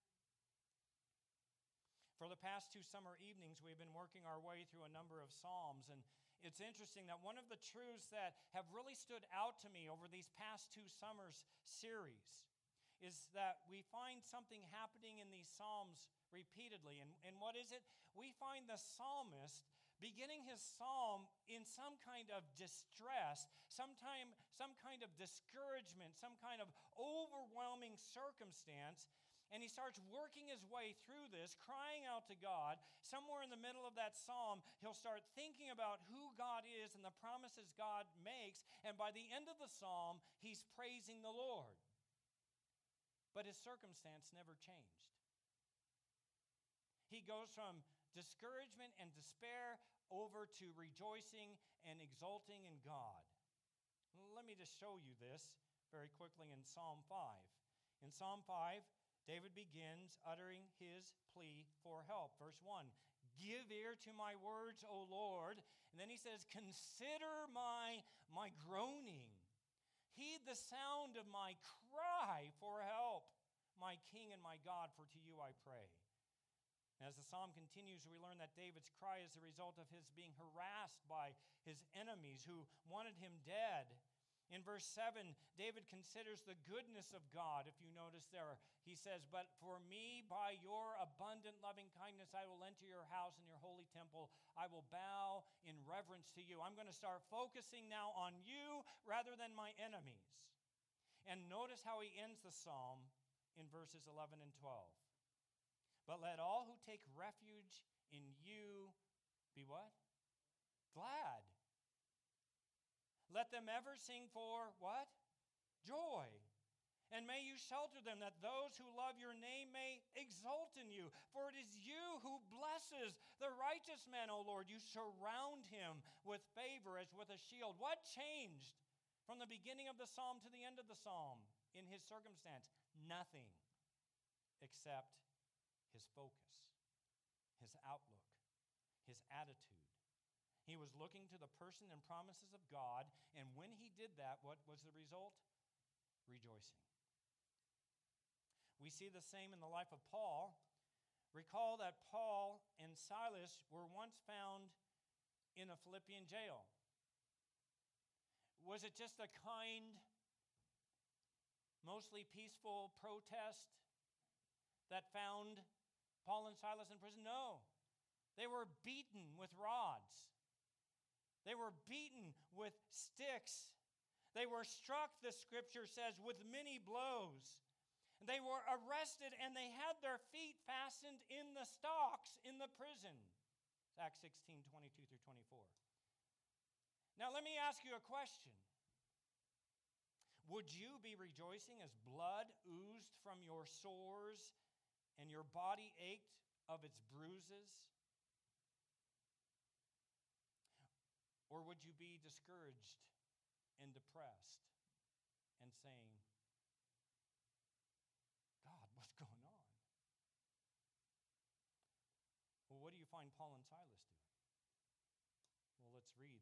For the past two summer evenings, we've been working our way through a number of Psalms, and it's interesting that one of the truths that have really stood out to me over these past two summers series is that we find something happening in these Psalms repeatedly. And, and what is it? We find the psalmist beginning his psalm in some kind of distress, sometime, some kind of discouragement, some kind of overwhelming circumstance. And he starts working his way through this, crying out to God. Somewhere in the middle of that psalm, he'll start thinking about who God is and the promises God makes. And by the end of the psalm, he's praising the Lord. But his circumstance never changed. He goes from discouragement and despair over to rejoicing and exulting in God. Let me just show you this very quickly in Psalm five. In Psalm five, David begins uttering his plea for help. Verse one, give ear to my words, O Lord. And then he says, consider my, my groaning. Heed the sound of my cry for help, my King and my God, for to you I pray. And as the psalm continues, we learn that David's cry is the result of his being harassed by his enemies who wanted him dead. In verse seven, David considers the goodness of God. If you notice there, he says, but for me, by your abundant loving kindness, I will enter your house and your holy temple. I will bow in reverence to you. I'm going to start focusing now on you rather than my enemies. And notice how he ends the psalm in verses eleven and twelve. But let all who take refuge in you be what? Glad. Let them ever sing for what? Joy. And may you shelter them, that those who love your name may exult in you. For it is you who blesses the righteous man, O Lord. You surround him with favor as with a shield. What changed from the beginning of the psalm to the end of the psalm in his circumstance? Nothing except his focus, his outlook, his attitude. He was looking to the person and promises of God, and when he did that, what was the result? Rejoicing. We see the same in the life of Paul. Recall that Paul and Silas were once found in a Philippian jail. Was it just a kind, mostly peaceful protest that found Paul and Silas in prison? No. They were beaten with rods. They were beaten with sticks. They were struck, the scripture says, with many blows. They were arrested and they had their feet fastened in the stocks in the prison. It's Acts sixteen, twenty-two through twenty-four. Now let me ask you a question. Would you be rejoicing as blood oozed from your sores and your body ached of its bruises? Or would you be discouraged and depressed and saying, God, what's going on? Well, what do you find Paul and Silas doing? Well, let's read.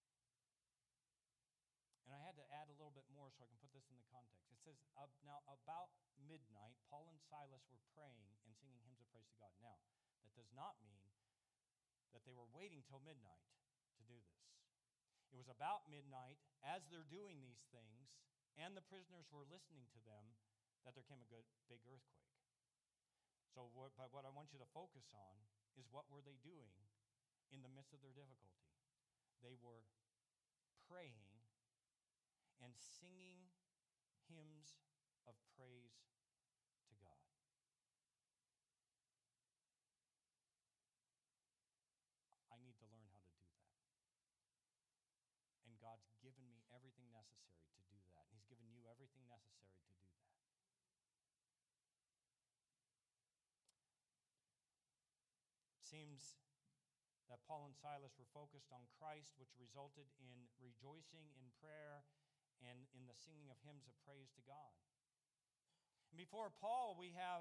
And I had to add a little bit more so I can put this in the context. It says, uh, now about midnight, Paul and Silas were praying and singing hymns of praise to God. Now, that does not mean that they were waiting till midnight to do this. It was about midnight as they're doing these things, and the prisoners were listening to them, that there came a good, big earthquake. So what, but what I want you to focus on is what were they doing in the midst of their difficulty? They were praying and singing hymns of praise to God. I need to learn how to do that. And God's given me everything necessary to do that. And He's given you everything necessary to do that. It seems that Paul and Silas were focused on Christ, which resulted in rejoicing in prayer and in the singing of hymns of praise to God. And before Paul, we have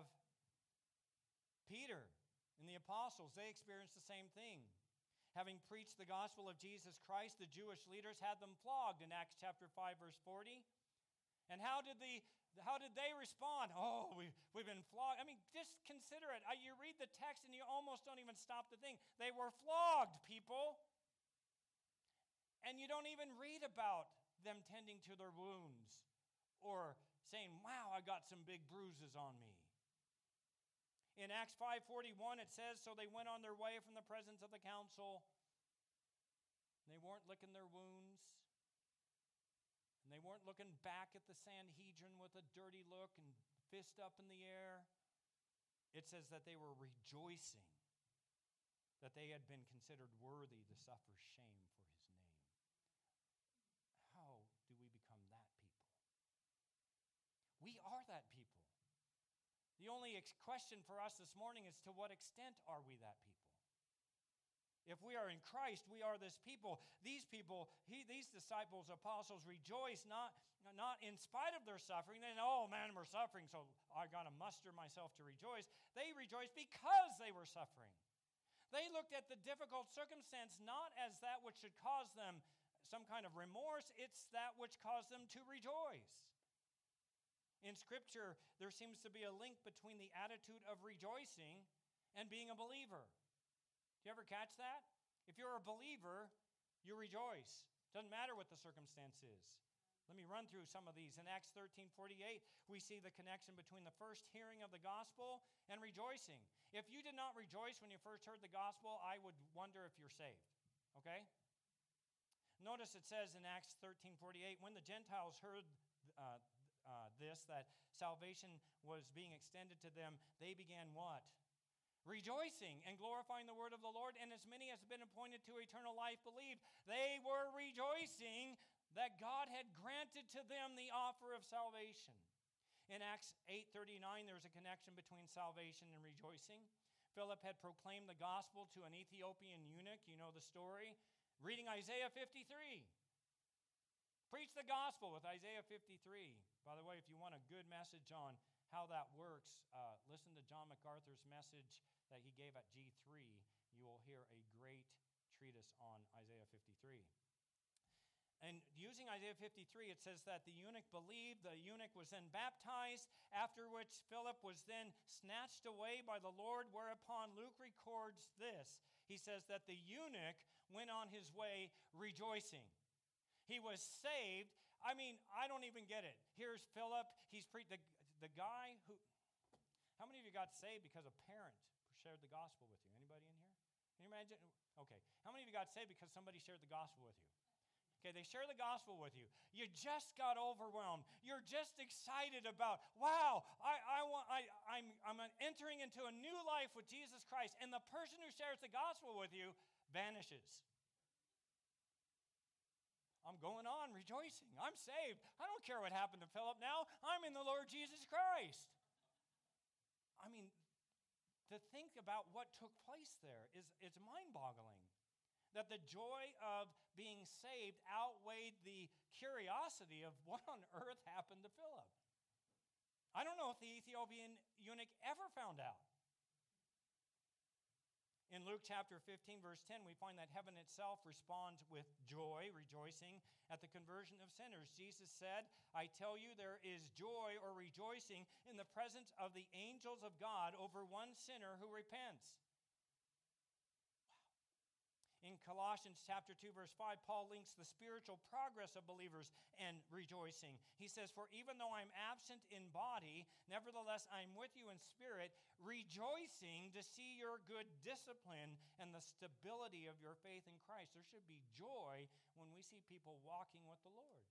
Peter and the apostles. They experienced the same thing. Having preached the gospel of Jesus Christ, the Jewish leaders had them flogged in Acts chapter five, verse forty. And how did the how did they respond? Oh, we, we've been flogged. I mean, just consider it. You read the text and you almost don't even stop to think. They were flogged, people. And you don't even read about them tending to their wounds or saying, wow, I got some big bruises on me. In Acts five forty-one, it says, so they went on their way from the presence of the council. They weren't licking their wounds. And they weren't looking back at the Sanhedrin with a dirty look and fist up in the air. It says that they were rejoicing that they had been considered worthy to suffer shame for his name. How do we become that people? We are that people. The only ex- question for us this morning is, to what extent are we that people? If we are in Christ, we are this people. These people, he, these disciples, apostles, rejoice not, not in spite of their suffering. They know, oh man, we're suffering, so I got to muster myself to rejoice. They rejoiced because they were suffering. They looked at the difficult circumstance not as that which should cause them some kind of remorse. It's that which caused them to rejoice. In Scripture, there seems to be a link between the attitude of rejoicing and being a believer. Do you ever catch that? If you're a believer, you rejoice. Doesn't matter what the circumstance is. Let me run through some of these. In Acts thirteen forty-eight, we see the connection between the first hearing of the gospel and rejoicing. If you did not rejoice when you first heard the gospel, I would wonder if you're saved. Okay? Notice it says in Acts thirteen forty-eight, when the Gentiles heard uh, uh, this, that salvation was being extended to them, they began what? Rejoicing and glorifying the word of the Lord, and as many as have been appointed to eternal life believed. They were rejoicing that God had granted to them the offer of salvation. In Acts eight thirty-nine, there's a connection between salvation and rejoicing. Philip had proclaimed the gospel to an Ethiopian eunuch. You know the story. Reading Isaiah fifty-three. Preach the gospel with Isaiah fifty-three. By the way, if you want a good message on how that works, uh, listen to John MacArthur's message that he gave at G three. You will hear a great treatise on Isaiah fifty-three. And using Isaiah fifty-three, it says that the eunuch believed, the eunuch was then baptized, after which Philip was then snatched away by the Lord, whereupon Luke records this. He says that the eunuch went on his way rejoicing. He was saved. I mean, I don't even get it. Here's Philip. He's pre- the, the guy who... How many of you got saved because a parent shared the gospel with you? Anybody in here? Can you imagine? Okay. How many of you got saved because somebody shared the gospel with you? Okay, they share the gospel with you. You just got overwhelmed. You're just excited about, wow, I, I want, I, I'm, I'm entering into a new life with Jesus Christ. And the person who shares the gospel with you vanishes. I'm going on rejoicing. I'm saved. I don't care what happened to Philip now. I'm in the Lord Jesus Christ. I mean, to think about what took place there is it's mind-boggling. That the joy of being saved outweighed the curiosity of what on earth happened to Philip. I don't know if the Ethiopian eunuch ever found out. In Luke chapter fifteen, verse ten, we find that heaven itself responds with joy, rejoicing at the conversion of sinners. Jesus said, I tell you, there is joy or rejoicing in the presence of the angels of God over one sinner who repents. In In Colossians chapter two, verse five, Paul links the spiritual progress of believers and rejoicing. He says, "For even though I'm absent in body, nevertheless I'm with you in spirit, rejoicing to see your good discipline and the stability of your faith in Christ." There should be joy when we see people walking with the Lord.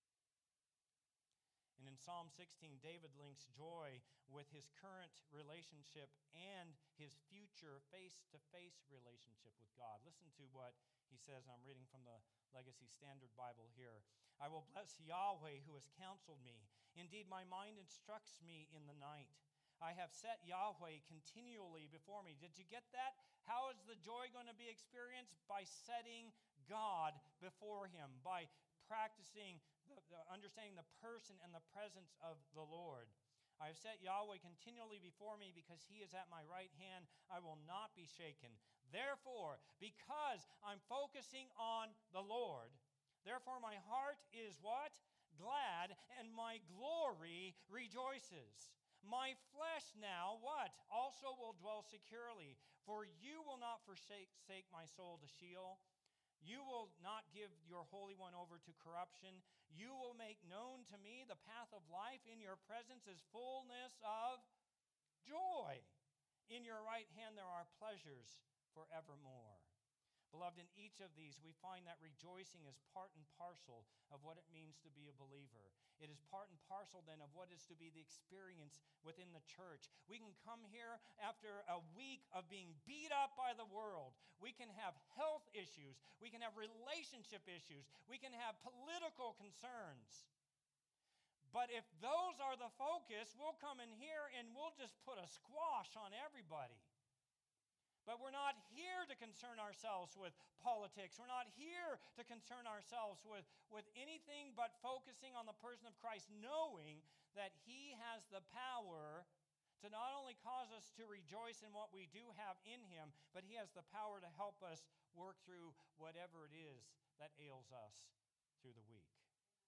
And in Psalm sixteen, David links joy with his current relationship and his future face-to-face relationship with God. Listen to what he says, and I'm reading from the Legacy Standard Bible here. "I will bless Yahweh who has counseled me. Indeed, my mind instructs me in the night. I have set Yahweh continually before me." Did you get that? How is the joy going to be experienced? By setting God before him, by practicing, the, the, understanding the person and the presence of the Lord. "I have set Yahweh continually before me because he is at my right hand. I will not be shaken. Therefore, because I'm focusing on the Lord, therefore my heart is" what? "Glad, and my glory rejoices. My flesh now," what? "Also will dwell securely. For you will not forsake my soul to Sheol. You will not give your Holy One over to corruption. You will make known to me the path of life. In your presence is fullness of joy. In your right hand there are pleasures forevermore." Beloved, in each of these, we find that rejoicing is part and parcel of what it means to be a believer. It is part and parcel, then, of what is to be the experience within the church. We can come here after a week of being beat up by the world. We can have health issues. We can have relationship issues. We can have political concerns. But if those are the focus, we'll come in here and we'll just put a squash on everybody. But we're not here to concern ourselves with politics. We're not here to concern ourselves with, with anything but focusing on the person of Christ, knowing that he has the power to not only cause us to rejoice in what we do have in him, but he has the power to help us work through whatever it is that ails us through the week.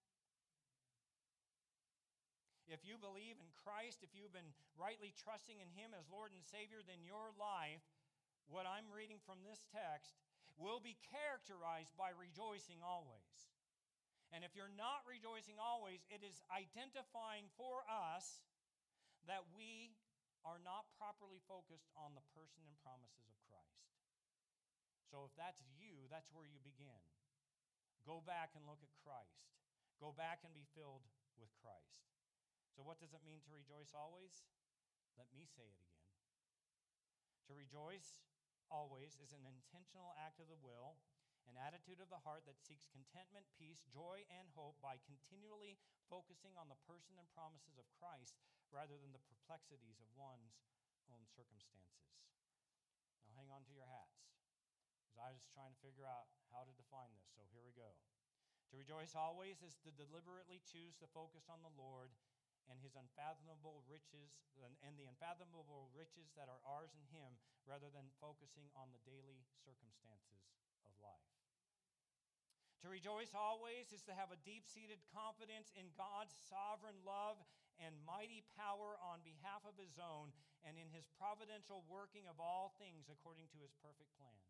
If you believe in Christ, if you've been rightly trusting in him as Lord and Savior, then your life, what I'm reading from this text, will be characterized by rejoicing always. And if you're not rejoicing always, it is identifying for us that we are not properly focused on the person and promises of Christ. So if that's you, that's where you begin. Go back and look at Christ. Go back and be filled with Christ. So what does it mean to rejoice always? Let me say it again. To rejoice always is an intentional act of the will, an attitude of the heart that seeks contentment, peace, joy, and hope by continually focusing on the person and promises of Christ rather than the perplexities of one's own circumstances. Now hang on to your hats, because I was trying to figure out how to define this, so here we go. To rejoice always is to deliberately choose to focus on the Lord and his unfathomable riches, and the unfathomable riches that are ours in him, rather than focusing on the daily circumstances of life. To rejoice always is to have a deep-seated confidence in God's sovereign love and mighty power on behalf of his own, and in his providential working of all things according to his perfect plan.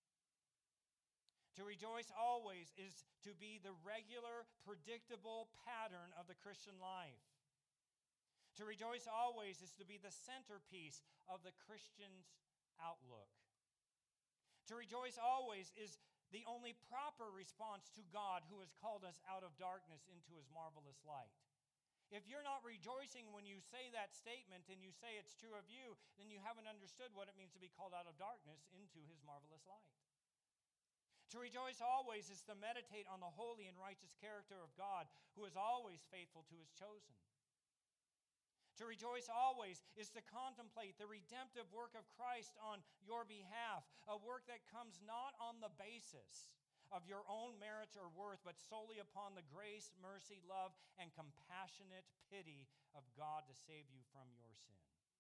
To rejoice always is to be the regular, predictable pattern of the Christian life. To rejoice always is to be the centerpiece of the Christian's outlook. To rejoice always is the only proper response to God who has called us out of darkness into his marvelous light. If you're not rejoicing when you say that statement and you say it's true of you, then you haven't understood what it means to be called out of darkness into his marvelous light. To rejoice always is to meditate on the holy and righteous character of God, who is always faithful to his chosen. To rejoice always is to contemplate the redemptive work of Christ on your behalf, a work that comes not on the basis of your own merit or worth, but solely upon the grace, mercy, love, and compassionate pity of God to save you from your sin.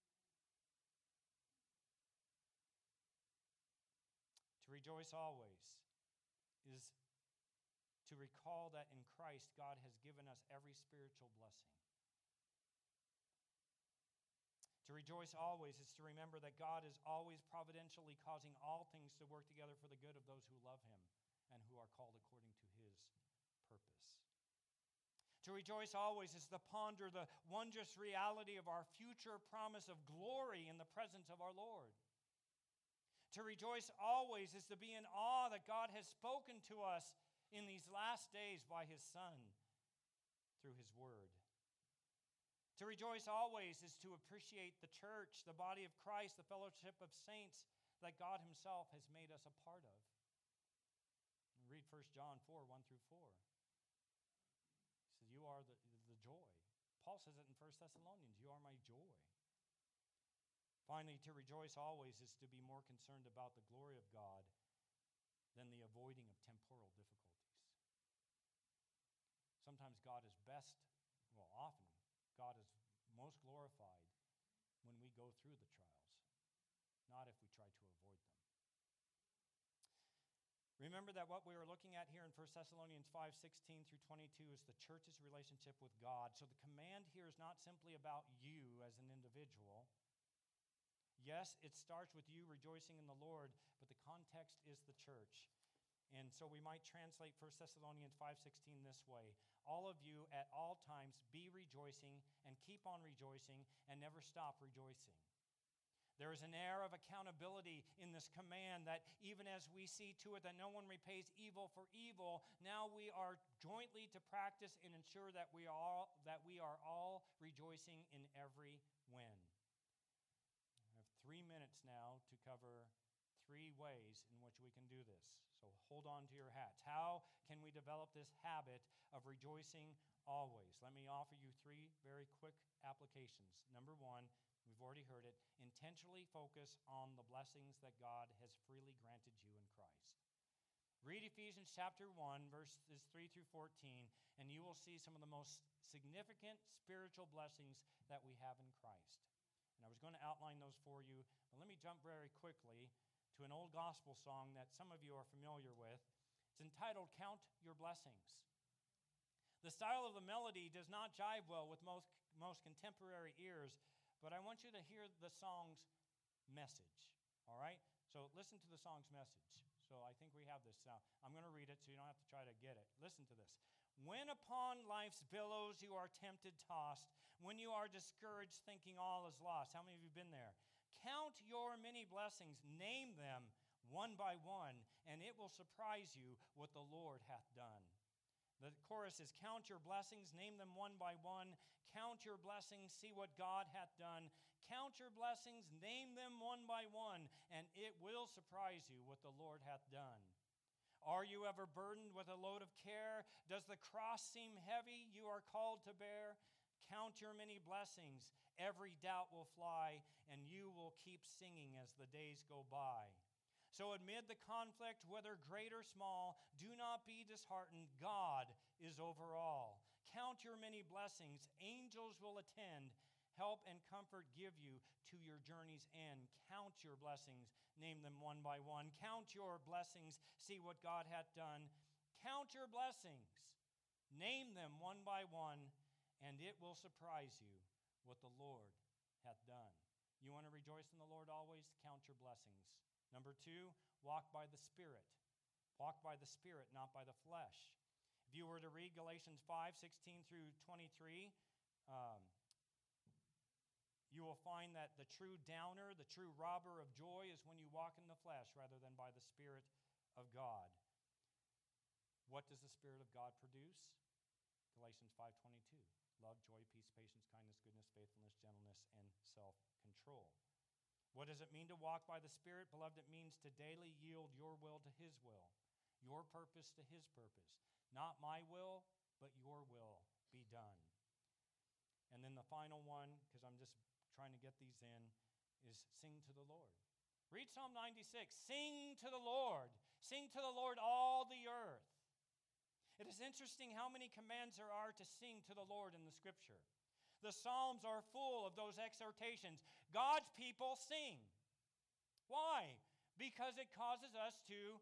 To rejoice always is to recall that in Christ God has given us every spiritual blessing. To rejoice always is to remember that God is always providentially causing all things to work together for the good of those who love him and who are called according to his purpose. To rejoice always is to ponder the wondrous reality of our future promise of glory in the presence of our Lord. To rejoice always is to be in awe that God has spoken to us in these last days by his Son through his word. To rejoice always is to appreciate the church, the body of Christ, the fellowship of saints that God himself has made us a part of. Read First John four, one through four. He says, you are the, the joy. Paul says it in First Thessalonians, you are my joy. Finally, to rejoice always is to be more concerned about the glory of God than the avoiding of temporal difficulties. Sometimes God is best, well, often, God is most glorified when we go through the trials, not if we try to avoid them. Remember that what we are looking at here in First Thessalonians five, sixteen through twenty-two is the church's relationship with God. So the command here is not simply about you as an individual. Yes, it starts with you rejoicing in the Lord, but the context is the church. And so we might translate First Thessalonians five sixteen this way. All of you at all times be rejoicing and keep on rejoicing and never stop rejoicing. There is an air of accountability in this command that even as we see to it that no one repays evil for evil, now we are jointly to practice and ensure that we are all, that we are all rejoicing in every win. I have three minutes now to cover three ways in which we can do this. So hold on to your hats. How can we develop this habit of rejoicing always? Let me offer you three very quick applications. Number one, we've already heard it, intentionally focus on the blessings that God has freely granted you in Christ. Read Ephesians chapter one, verses three through fourteen, and you will see some of the most significant spiritual blessings that we have in Christ. And I was going to outline those for you, but let me jump very quickly to an old gospel song that some of you are familiar with. It's entitled, Count Your Blessings. The style of the melody does not jive well with most, most contemporary ears, but I want you to hear the song's message, all right? So listen to the song's message. So I think we have this now. I'm going to read it so you don't have to try to get it. Listen to this. When upon life's billows you are tempted, tossed, when you are discouraged, thinking all is lost. How many of you have been there? Count your many blessings, name them one by one, and it will surprise you what the Lord hath done. The chorus is, count your blessings, name them one by one. Count your blessings, see what God hath done. Count your blessings, name them one by one, and it will surprise you what the Lord hath done. Are you ever burdened with a load of care? Does the cross seem heavy you are called to bear? Count your many blessings, every doubt will fly, and you will keep singing as the days go by. So amid the conflict, whether great or small, do not be disheartened. God is over all. Count your many blessings. Angels will attend. Help and comfort give you to your journey's end. Count your blessings. Name them one by one. Count your blessings. See what God hath done. Count your blessings. Name them one by one. And it will surprise you what the Lord hath done. You want to rejoice in the Lord always? Count your blessings. Number two, walk by the Spirit. Walk by the Spirit, not by the flesh. If you were to read Galatians five, sixteen through twenty-three, um, you will find that the true downer, the true robber of joy is when you walk in the flesh rather than by the Spirit of God. What does the Spirit of God produce? Galatians five twenty-two. Love, joy, peace, patience, kindness, goodness, faithfulness, gentleness, and self-control. What does it mean to walk by the Spirit? Beloved, it means to daily yield your will to His will, your purpose to His purpose. Not my will, but your will be done. And then the final one, because I'm just trying to get these in, is sing to the Lord. Read Psalm ninety-six. Sing to the Lord. Sing to the Lord all the earth. It is interesting how many commands there are to sing to the Lord in the Scripture. The Psalms are full of those exhortations. God's people sing. Why? Because it causes us to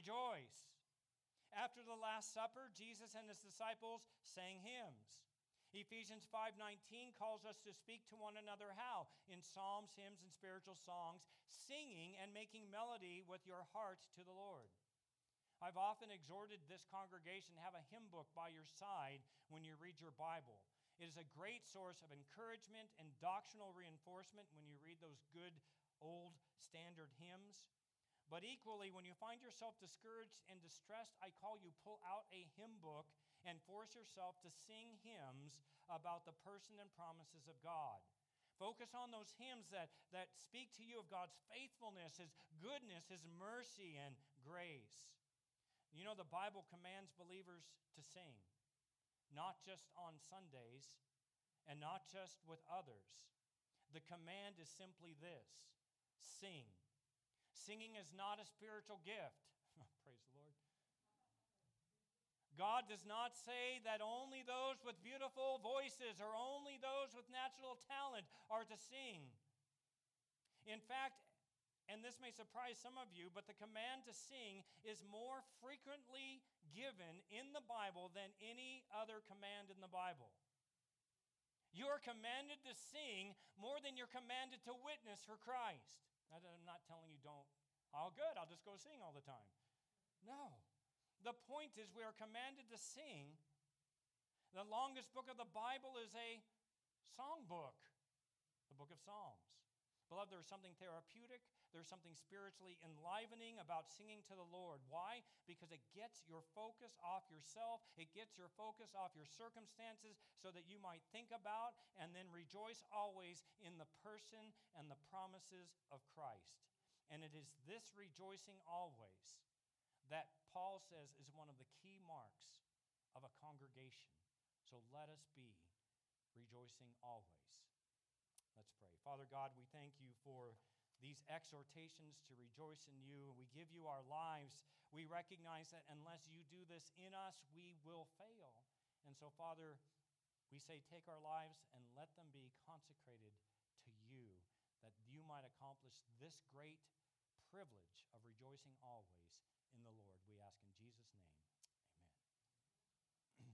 rejoice. After the Last Supper, Jesus and His disciples sang hymns. Ephesians five nineteen calls us to speak to one another how? In psalms, hymns, and spiritual songs, singing and making melody with your heart to the Lord. I've often exhorted this congregation to have a hymn book by your side when you read your Bible. It is a great source of encouragement and doctrinal reinforcement when you read those good old standard hymns. But equally, when you find yourself discouraged and distressed, I call you pull out a hymn book and force yourself to sing hymns about the person and promises of God. Focus on those hymns that, that speak to you of God's faithfulness, His goodness, His mercy, and grace. You know, the Bible commands believers to sing, not just on Sundays and not just with others. The command is simply this: sing. Singing is not a spiritual gift. Praise the Lord. God does not say that only those with beautiful voices or only those with natural talent are to sing. In fact, and this may surprise some of you, but the command to sing is more frequently given in the Bible than any other command in the Bible. You are commanded to sing more than you're commanded to witness for Christ. I'm not telling you don't, oh good, I'll just go sing all the time. No. The point is we are commanded to sing. The longest book of the Bible is a song book, the book of Psalms. Beloved, there's something therapeutic, there's something spiritually enlivening about singing to the Lord. Why? Because it gets your focus off yourself, it gets your focus off your circumstances so that you might think about and then rejoice always in the person and the promises of Christ. And it is this rejoicing always that Paul says is one of the key marks of a congregation. So let us be rejoicing always. Let's pray. Father God, we thank you for these exhortations to rejoice in you. We give you our lives. We recognize that unless you do this in us, we will fail. And so, Father, we say take our lives and let them be consecrated to you, that you might accomplish this great privilege of rejoicing always in the Lord. We ask in Jesus' name.